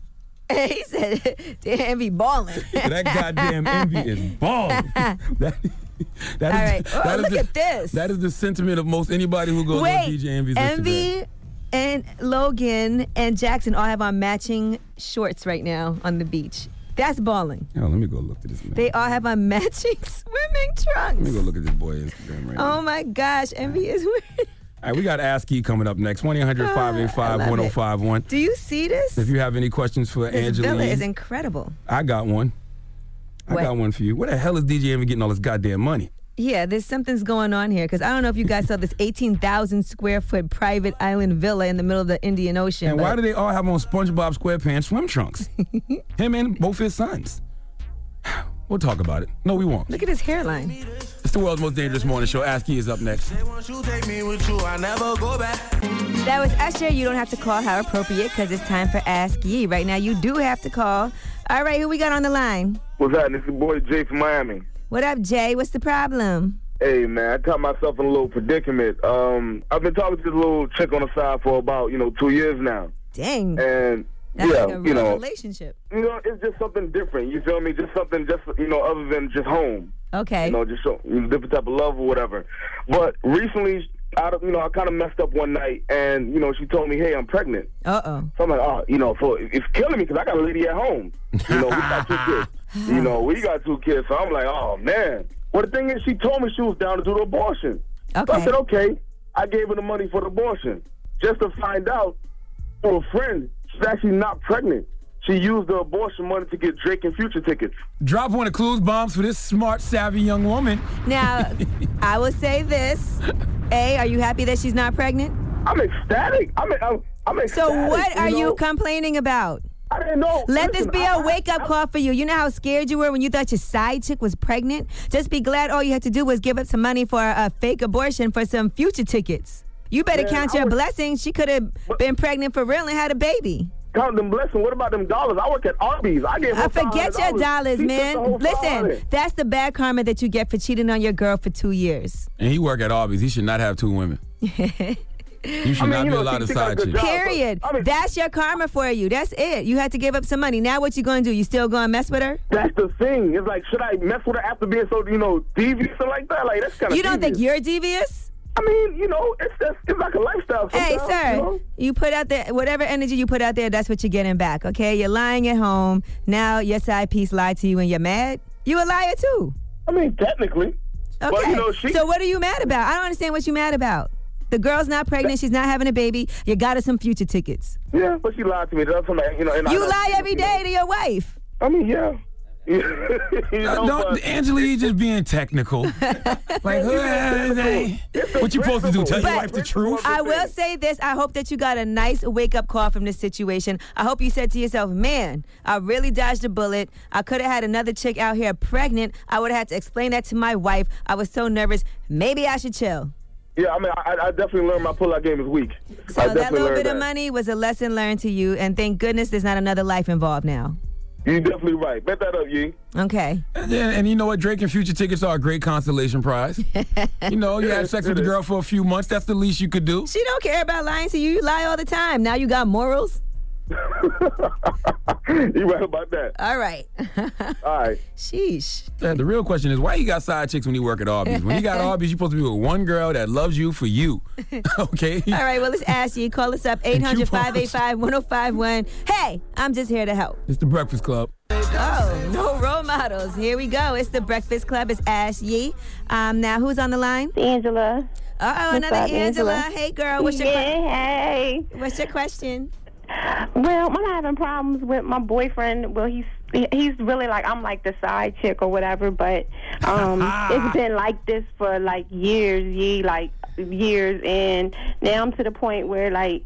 S5: he said, damn, Envy balling.
S6: That goddamn Envy is balling. that, that is,
S5: All right. Oh,
S6: that is
S5: look
S6: the,
S5: at this.
S6: That is the sentiment of most anybody who goes on
S5: Wait,
S6: D J Envy's Instagram.
S5: Envy and Logan and Jackson all have on matching shorts right now on the beach. That's balling.
S6: Oh, let me go look at this man.
S5: They all have on matching swimming trunks.
S6: Let me go look at this boy Instagram right now.
S5: Oh my gosh, Envy is weird.
S6: All right, we got Ask E coming up next. one eight hundred five eight five one oh five one.
S5: Do you see this?
S6: If you have any questions for
S5: This
S6: Angela
S5: villa
S6: Yee,
S5: is incredible.
S6: I got one. I
S5: What?
S6: got one for you. Where the hell is D J Envy getting all this goddamn money?
S5: Yeah, there's something's going on here because I don't know if you guys saw this eighteen thousand square foot private island villa in the middle of the Indian Ocean.
S6: And why
S5: but-
S6: do they all have on SpongeBob SquarePants swim trunks? Him and both his sons. We'll talk about it. No, we won't.
S5: Look at his hairline.
S6: It's the world's most dangerous morning show. Ask E is up next.
S5: That was Usher. You don't have to call. How appropriate, because it's time for Ask Ye. Right now, you do have to call. All right, who we got on the line?
S2: What's happening? It's your boy Jay from Miami.
S5: What up, Jay? What's the problem?
S2: Hey, man, I caught myself in a little predicament. Um, I've been talking to this little chick on the side for about, you know, two years now.
S5: Dang.
S2: And,
S5: That's
S2: yeah,
S5: like a
S2: you
S5: real
S2: know,
S5: relationship.
S2: you know, it's just something different. You feel me? Just something, just, you know, other than just home.
S5: Okay.
S2: You know, just so, you know, different type of love or whatever. But recently, out of, you know, I kind of messed up one night, and, you know, she told me, hey, I'm pregnant.
S5: Uh-oh.
S2: So I'm like, oh, you know, so it's killing me because I got a lady at home. You know, we got two kids. You know, we got two kids. So I'm like, oh, man. Well, the thing is, she told me she was down to do the abortion.
S5: Okay.
S2: So I said, okay. I gave her the money for the abortion. Just to find out, through a friend, she's actually not pregnant.
S8: she used the abortion money to get Drake and Future tickets.
S6: Drop one of clues bombs for this smart, savvy young woman.
S5: Now, I will say this. A, are you happy that she's not pregnant?
S8: I'm ecstatic. I'm, I'm, I'm ecstatic.
S5: So what are
S8: you, know?
S5: you complaining about?
S8: I didn't know.
S5: Let
S8: Listen,
S5: this be
S8: I,
S5: a wake-up call for you. You know how scared you were when you thought your side chick was pregnant? Just be glad all you had to do was give up some money for a fake abortion for some Future tickets. You better
S8: Man,
S5: count
S8: I
S5: your
S8: was-
S5: blessings. She could have been pregnant for real and had a baby.
S8: Count them blessings. What about them dollars? I work at Arby's. I get.
S5: Uh, forget your dollars, man. Listen, that's the bad karma that you get for cheating on your girl for two years.
S6: And he work at Arby's. He should not have two women. You should
S8: I mean,
S6: not
S8: you
S6: be
S8: know,
S6: allowed
S8: she-
S6: to
S8: she got a
S6: side
S8: good
S6: chick.
S8: job.
S5: Period.
S8: I mean-
S5: That's your karma for you. That's it. You had to give up some money. Now what you going to do? You still going to mess with her?
S8: That's the thing. It's like, should I mess with her after being so, you know, devious and like that? Like that's kind of.
S5: You don't think you're devious?
S8: I mean, you know, it's just, it's like a lifestyle.
S5: Hey,
S8: sometimes,
S5: sir,
S8: you know?
S5: you put out there, whatever energy you put out there, that's what you're getting back, okay? You're lying at home. Now your side piece lied to you and you're mad. You a liar, too.
S8: I mean, technically.
S5: Okay.
S8: But, you know, she-
S5: So what are you mad about? I don't understand what you're mad about. The girl's not pregnant. She's not having a baby. You got her some Future tickets.
S8: Yeah, but she lied to me. That's something, you know. And
S5: You
S8: I,
S5: lie every day to your wife.
S8: I mean, yeah. you
S6: No,
S8: know,
S6: don't,
S8: but-
S6: Angela, you just being technical. Like, hey, what you supposed to do? Tell your
S5: But
S6: wife the truth?
S5: I will say this. I hope that you got a nice wake-up call from this situation. I hope you said to yourself, man, I really dodged a bullet. I could have had another chick out here pregnant. I would have had to explain that to my wife. I was so nervous. Maybe I should chill.
S8: Yeah, I mean, I, I definitely learned my pull-out game is weak.
S5: So
S8: I
S5: that
S8: definitely
S5: little
S8: learned
S5: bit
S8: that.
S5: of money was a lesson learned to you, and thank goodness there's not another life involved now.
S8: You're definitely right. Bet that up, Yee.
S5: Okay.
S6: And, and you know what? Drake and Future tickets are a great consolation prize. You know, you have sex with the girl for a few months. That's the least you could do.
S5: She don't care about lying to you. You lie all the time. Now you got morals.
S8: You right about that.
S5: All right.
S8: All right.
S5: Sheesh.
S6: Yeah, the real question is, why you got side chicks when you work at Arby's? When you got Arby's, you're supposed to be with one girl that loves you for you. Okay?
S5: All right, well, let's ask you. Call us up, eight hundred, five eight five, one oh five one. Hey, I'm just here to help.
S6: It's the Breakfast Club.
S5: Oh, no role models. Here we go. It's the Breakfast Club. It's Ash Yee. Um, now, who's on the line?
S19: Angela.
S5: Uh-oh,
S19: What's
S5: another
S19: up,
S5: Angela.
S19: Angela?
S5: Hey, girl. What's your
S19: Yeah,
S5: question?
S19: hey.
S5: What's your question?
S19: Well, I'm having problems with my boyfriend. Well, he's he's really like, I'm like the side chick or whatever, but um, it's been like this for like years, ye like years, and now I'm to the point where like,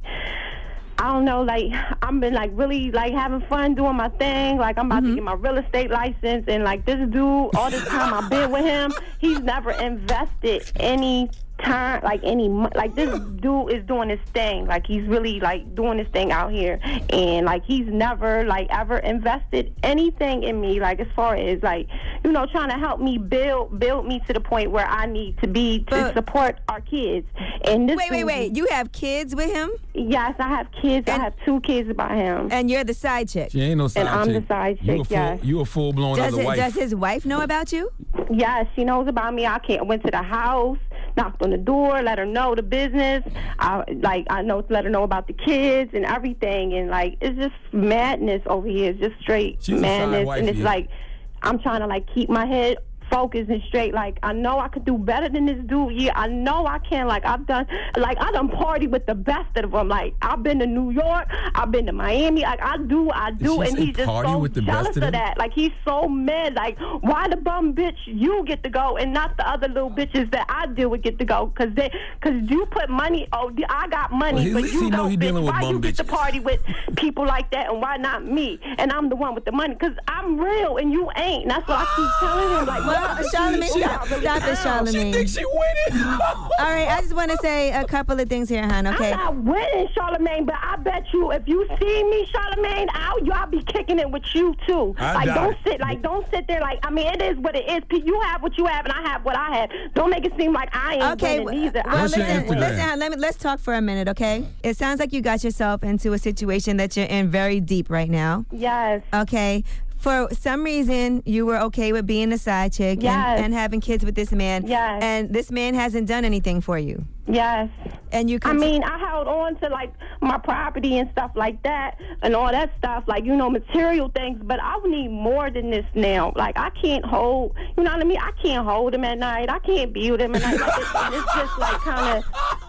S19: I don't know, like I've been like really like having fun doing my thing. Like I'm about
S5: Mm-hmm.
S19: to get my real estate license, and like this dude, all this time I've been with him, he's never invested any time, like any, mo- like this dude is doing his thing. Like he's really like doing his thing out here, and like he's never like ever invested anything in me. Like as far as like, you know, trying to help me build build me to the point where I need to be to
S5: But-
S19: support our kids. And this
S5: Wait, wait,
S19: dude-
S5: wait. You have kids with him?
S19: Yes, I have kids. I have two kids by him.
S5: And you're the side chick?
S6: She ain't no side
S19: And I'm
S6: chick.
S19: the side
S6: You a
S19: chick,
S6: full,
S19: yes.
S6: You a full-blown
S5: Does,
S6: other
S5: it,
S6: wife.
S5: does his wife know about you?
S19: Yes, she knows about me. I can't went to the house, knocked on the door, let her know the business. I like I know let her know about the kids and everything, and like it's just madness over here. It's just straight
S6: She's a side
S19: madness,
S6: wife,
S19: and it's
S6: yeah.
S19: like I'm trying to like keep my head focused and straight. Like I know I could do better than this dude. Yeah, I know I can. Like I've done, like I done party with the best of them. Like I've been to New York, I've been to Miami. Like I do, I do,
S6: she
S19: and
S6: say
S19: he's just
S6: party
S19: so
S6: with the
S19: jealous
S6: best
S19: of
S6: of them?
S19: that. Like he's so mad. Like why the bum bitch you get to go and not the other little bitches that I deal with get to go? Cause they, cause you put money. Oh, I got money,
S6: Well, at
S19: but
S6: least
S19: you
S6: he know
S19: don't.
S6: he
S19: bitch.
S6: dealing with
S19: Why
S6: bum
S19: you get to
S6: bitches.
S19: party with people like that, and why not me? And I'm the one with the money. Cause I'm real and you ain't. And that's what I keep telling him. Like,
S5: Well,
S19: well,
S5: Charlamagne, stop, stop it, Charlamagne.
S6: She thinks she winning.
S5: All right, I just want to say a couple of things here, hon, okay?
S19: I'm not winning, Charlamagne, but I bet you if you see me, Charlamagne, I'll y'all be kicking it with you too.
S6: I
S19: like
S6: doubt
S19: don't
S6: it.
S19: sit, like don't sit there. Like I mean, it is what it is. P- You have what you have, and I have what I have. Don't make it seem like I ain't
S5: Okay,
S19: winning
S5: well,
S19: either.
S5: well,
S19: I'm
S6: What's your
S5: listen,
S6: Instagram?
S5: listen, hon, let me, let's talk for a minute, okay? It sounds like you got yourself into a situation that you're in very deep right now.
S19: Yes.
S5: Okay. For some reason, you were okay with being a side chick
S19: Yes.
S5: and, and having kids with this man.
S19: Yes.
S5: And this man hasn't done anything for you.
S19: Yes.
S5: And you
S19: I
S5: conti-
S19: mean, I held on to like my property and stuff like that, and all that stuff, like you know, material things. But I need more than this now. Like I can't hold, you know what I mean? I can't hold him at night. I can't be with him at night. Like, it's, it's just like kind of,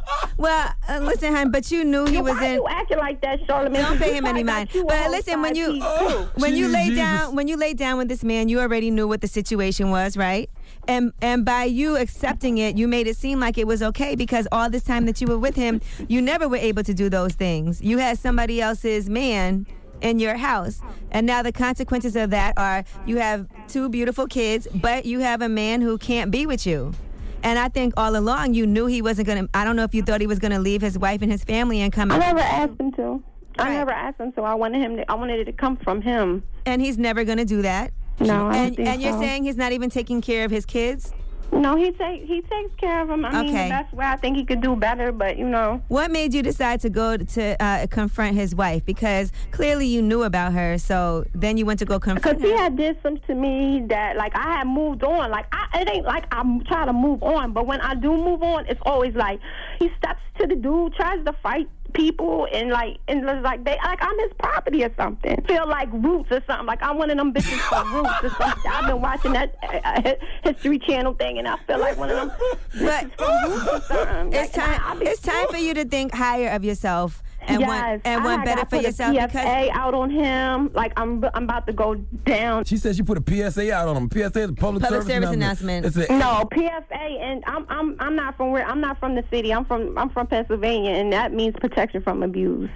S5: Well, uh, listen, hon, but you knew he
S19: Yeah,
S5: was
S19: why
S5: in.
S19: you acting like that, Charlamagne?
S5: Don't pay him
S19: You
S5: any
S19: got
S5: mind.
S19: you a
S5: But
S19: whole
S5: listen, when
S19: side
S5: you
S19: piece, too.
S5: when you
S6: Jesus,
S5: lay
S6: Jesus.
S5: down when you lay down with this man, you already knew what the situation was, right? And and by you accepting it, you made it seem like it was okay because all this time that you were with him, you never were able to do those things. You had somebody else's man in your house. And now the consequences of that are you have two beautiful kids, but you have a man who can't be with you. And I think all along you knew he wasn't going to, I don't know if you thought he was going to leave his wife and his family and come
S19: I
S5: out.
S19: never asked him to. I never asked him to. I wanted him to, I wanted it to come from him.
S5: And he's never going to do that.
S19: No, I don't
S5: and,
S19: think
S5: and you're
S19: so.
S5: saying he's not even taking care of his kids?
S19: No, he take he takes care of him. I mean,
S5: Okay.
S19: that's where I think he could do better, but you know.
S5: What made you decide to go to uh, confront his wife? Because clearly you knew about her, so then you went to go confront
S19: Because
S5: her.
S19: he had did something to me that, like, I had moved on. Like, I, it ain't like I'm trying to move on, but when I do move on, it's always like he steps to the dude, tries to fight people, and like, and it's like they like I'm his property or something. Feel like Roots or something. Like I'm one of them bitches from Roots or something. I've been watching that uh, History Channel thing, and I feel like one of them bitches from Roots or something.
S5: It's
S19: Like, and I-
S5: time.
S19: I be-
S5: It's time for you to think higher of yourself and
S19: yes,
S5: want and
S19: I
S5: want better
S19: got
S5: for
S19: put a
S5: yourself.
S19: P S A
S5: Because
S19: out on him. Like I'm, I'm about to go down.
S6: She said she put a P S A out on him. P S A is a public,
S5: Public
S6: service,
S5: service announcement.
S6: It's a,
S19: No, P S A, and I'm I'm I'm not from where I'm not from the city. I'm from I'm from Pennsylvania, and that means protection from abuse.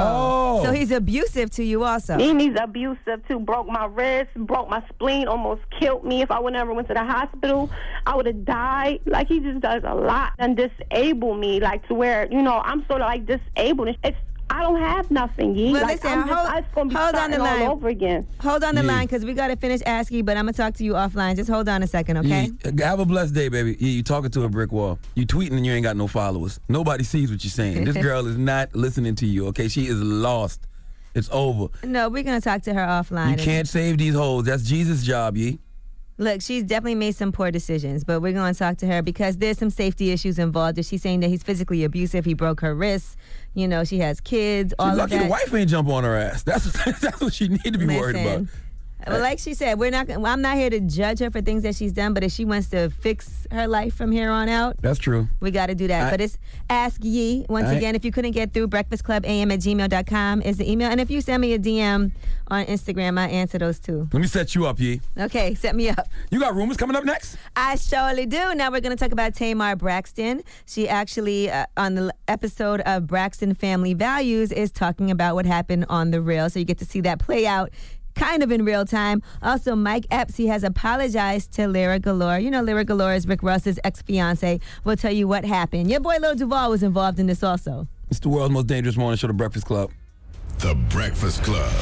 S5: oh, so he's abusive to you also.
S19: And he's abusive too. Broke my wrist, broke my spleen, almost killed me. If I would never went to the hospital, I would have died. Like he just does a lot and disable me, like to where you know I'm sort of like disabled. It's I don't have nothing, Yee.
S5: Well,
S19: like,
S5: listen,
S19: I'm just,
S5: hold,
S19: I'm gonna be
S5: hold on the
S19: starting
S5: line.
S19: all over again.
S5: Hold on the
S6: Yeah.
S5: line because we got to finish asking, but I'm going to talk to you offline. Just hold on a second, okay?
S6: Yeah, have a blessed day, baby. Yeah, you talking to a brick wall. You tweeting and you ain't got no followers. Nobody sees what you're saying. This girl is not listening to you, okay? She is lost. It's over.
S5: No, we're going to talk to her offline.
S6: You can't save these hoes. That's Jesus' job, Yee.
S5: Look, she's definitely made some poor decisions, but we're going to talk to her because there's some safety issues involved. If she's saying that he's physically abusive, he broke her wrists, you know, she has kids, all
S6: She's
S5: of
S6: lucky
S5: that.
S6: the wife ain't jump on her ass. That's that's what she need to be worried about.
S5: Listen, Well, like she said, we're not. I'm not here to judge her for things that she's done, but if she wants to fix her life from here on out,
S6: That's true.
S5: we got to do that.
S6: I-
S5: but it's Ask Yee. Once
S6: I-
S5: again, if you couldn't get through, breakfast club a m at gmail dot com is the email. And if you send me a D M on Instagram, I answer those too.
S6: Let me set you up, Yee.
S5: Okay, set me up.
S6: You got rumors coming up next?
S5: I surely do. Now we're going to talk about Tamar Braxton. She actually, uh, on the episode of Braxton Family Values, is talking about what happened on the real. So you get to see that play out kind of in real time. Also, Mike Epps, he has apologized to Lyra Galore. You know, Lyra Galore is Rick Ross's ex-fiance. We'll tell you what happened. Your boy Lil Duval was involved in this also.
S6: It's the world's most dangerous morning show, The Breakfast Club.
S1: The Breakfast Club.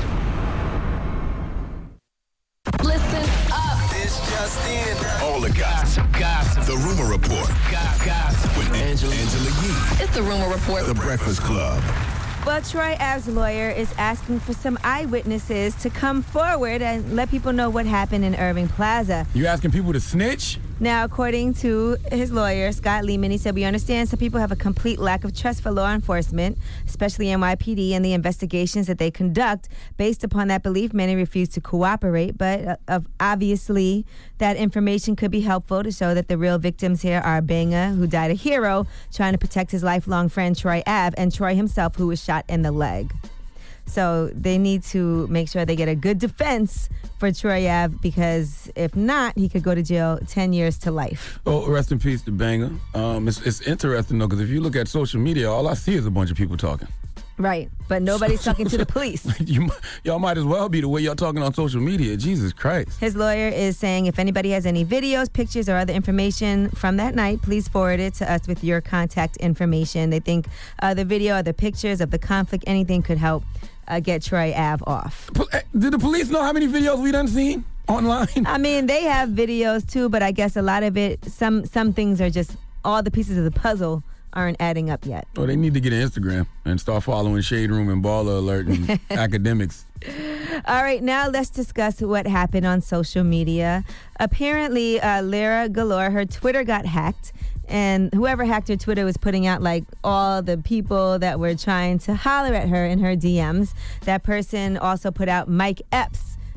S20: Listen up.
S1: This just in. All the gossip. Gossip. The Rumor Report. Gossip. With Angela, Angela Yee.
S20: It's the Rumor Report.
S1: The Breakfast Club.
S5: Well, Troy Ave's lawyer is asking for some eyewitnesses to come forward and let people know what happened in Irving Plaza.
S6: You asking people to snitch?
S5: Now, according to his lawyer, Scott Lehman, he said, we understand some people have a complete lack of trust for law enforcement, especially N Y P D and the investigations that they conduct. Based upon that belief, many refuse to cooperate, but uh, of obviously that information could be helpful to show that the real victims here are Benga, who died a hero, trying to protect his lifelong friend Troy Ave, and Troy himself, who was shot in the leg. So they need to make sure they get a good defense for Troy Ave, because if not, he could go to jail ten years to life.
S6: Oh, rest in peace to Banger. Um, it's, it's interesting, though, because if you look at social media, all I see is a bunch of people talking.
S5: Right, but nobody's talking to the police.
S6: you, mi- y'all might as well be the way y'all talking on social media. Jesus Christ.
S5: His lawyer is saying if anybody has any videos, pictures, or other information from that night, please forward it to us with your contact information. They think uh, the video or the pictures of the conflict, anything could help uh, get Troy Ave off.
S6: Pol- eh, Did the police know how many videos we done seen online?
S5: I mean, they have videos too, but I guess a lot of it, some some things are just, all the pieces of the puzzle aren't adding up yet.
S6: Oh, they need to get an Instagram and start following Shade Room and Baller Alert and Academics.
S5: All right, now let's discuss what happened on social media. Apparently, uh, Lyra Galore, her Twitter got hacked, and whoever hacked her Twitter was putting out like all the people that were trying to holler at her in her D Ms. That person also put out Mike Epps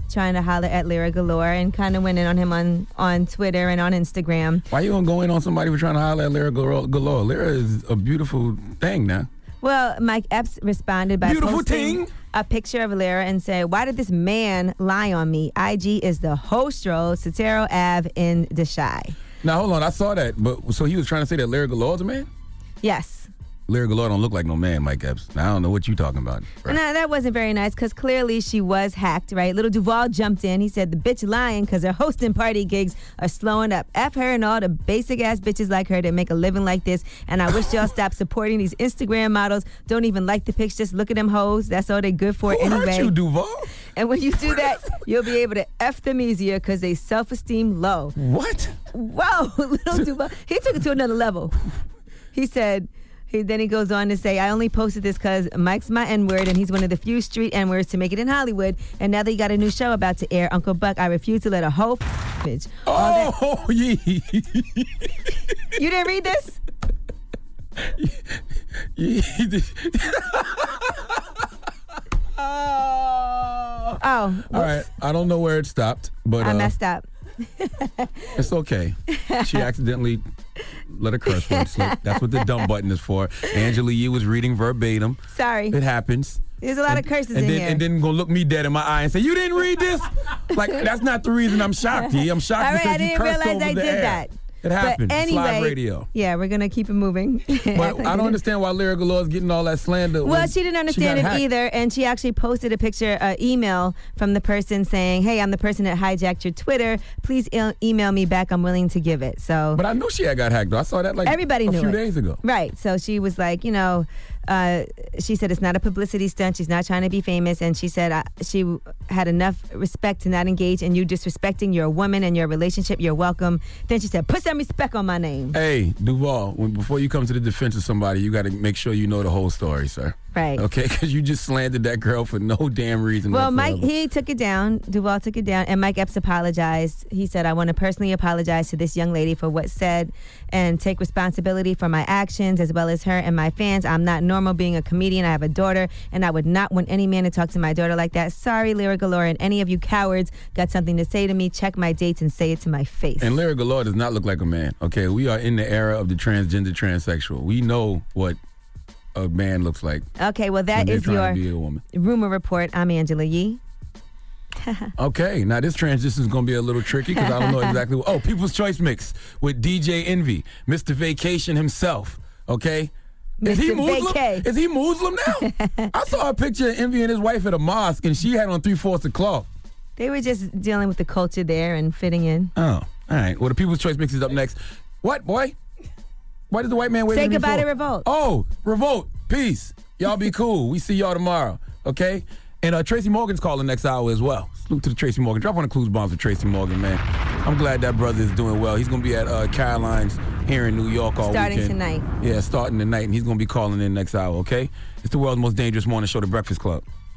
S5: trying to holler at Lyra Galore and kind of went in on him on, on Twitter and on Instagram.
S6: Why you gonna go in on somebody for trying to holler at Lyra Galore? Lyra is a beautiful thing now.
S5: Well, Mike Epps responded by
S6: Beautiful
S5: posting
S6: ting.
S5: a picture of Lyra and said, "Why did this man lie on me? I G is the Hostro, Sotero Ave in Deshae."
S6: Now, hold on. I saw that. But so he was trying to say that Lyra Galore's a man?
S5: Yes.
S6: Lyra Galore don't look like no man, Mike Epps. Now, I don't know what you talking about.
S5: Right. No, that wasn't very nice because clearly she was hacked, right? Little Duval jumped in. He said the bitch lying because her hosting party gigs are slowing up. F her and all the basic-ass bitches like her that make a living like this. And I wish y'all stop supporting these Instagram models. Don't even like the pics. Just look at them hoes. That's all they good for
S6: Who
S5: anyway.
S6: hurt you, Duval?
S5: And when you do that, you'll be able to F them easier because they self-esteem low.
S6: What?
S5: Whoa, Little Duval. He took it to another level. He said... He, then he goes on to say, I only posted this because Mike's my N-word and he's one of the few street N-words to make it in Hollywood. And now that he got a new show about to air, Uncle Buck, I refuse to let a whole bitch.
S6: Oh, yeah.
S5: You didn't read this?
S6: oh.
S5: Oh.
S6: All right. I don't know where it stopped, but
S5: I
S6: uh,
S5: messed up.
S6: It's okay. She accidentally let a curse word slip. That's what the dump button is for. Angela Yee was reading verbatim.
S5: Sorry.
S6: It happens.
S5: There's a lot
S6: and,
S5: of curses
S6: and
S5: in
S6: then,
S5: here.
S6: And then gonna look me dead in my eye and say, you didn't read this? Like, that's not the reason I'm shocked, Yee. I'm shocked
S5: All right,
S6: because
S5: I didn't
S6: you cursed
S5: realize
S6: over
S5: I
S6: the
S5: did
S6: air.
S5: that.
S6: It happens.
S5: But
S6: It's
S5: anyway,
S6: live radio.
S5: Yeah, we're going to keep it moving.
S6: But I don't understand why Lyra Galore is getting all that slander.
S5: Well, she didn't understand
S6: she
S5: it
S6: got hacked.
S5: either, and she actually posted a picture, uh, email from the person saying, hey, I'm the person that hijacked your Twitter. Please e- email me back. I'm willing to give it. So,
S6: But I knew she had got hacked, though. I saw that like
S5: Everybody
S6: a
S5: knew
S6: few
S5: it.
S6: days ago.
S5: Right. So she was like, you know, uh, she said it's not a publicity stunt. She's not trying to be famous. And she said uh, she had enough respect to not engage in you disrespecting your woman and your relationship. You're welcome. Then she said, put some respect on my name.
S6: Hey, Duval, when, before you come to the defense of somebody, you got to make sure you know the whole story, sir.
S5: Right.
S6: Okay? Because you just slandered that girl for no damn reason.
S5: Well, Mike,
S6: whatsoever.
S5: he took it down. Duval took it down, and Mike Epps apologized. He said, I want to personally apologize to this young lady for what's said and take responsibility for my actions as well as her and my fans. I'm not normal being a comedian. I have a daughter, and I would not want any man to talk to my daughter like that. Sorry, Lyra Galore, and any of you cowards got something to say to me, check my dates and say it to my face.
S6: And Lyra Galore does not look like a man. Okay? We are in the era of the transgender transsexual. We know what a man looks like.
S5: Okay, well, that
S6: when they're
S5: is
S6: trying
S5: your
S6: to be a woman.
S5: rumor report. I'm Angela Yee.
S6: Okay, now this transition is going to be a little tricky because I don't know exactly what. Oh, People's Choice Mix with D J Envy, Mister Vacation himself, okay? Is he
S5: Mister
S6: Muslim?
S5: Vacay.
S6: Is he Muslim now? I saw a picture of Envy and his wife at a mosque and she had on three-fourths of cloth.
S5: They were just dealing with the culture there and fitting in.
S6: Oh, all right. Well, the People's Choice Mix is up next. What, boy? Why did the white man wave
S5: Say
S6: at me
S5: goodbye
S6: for?
S5: to Revolt.
S6: Oh, Revolt. Peace. Y'all be cool. We see y'all tomorrow, okay? And uh, Tracy Morgan's calling next hour as well. Salute to the Tracy Morgan. Drop on the clues bombs for Tracy Morgan, man. I'm glad that brother is doing well. He's going to be at uh, Caroline's here in New York all
S5: Starting
S6: weekend.
S5: tonight.
S6: Yeah, starting tonight, and he's going to be calling in next hour, okay? It's the world's most dangerous morning show, The Breakfast Club.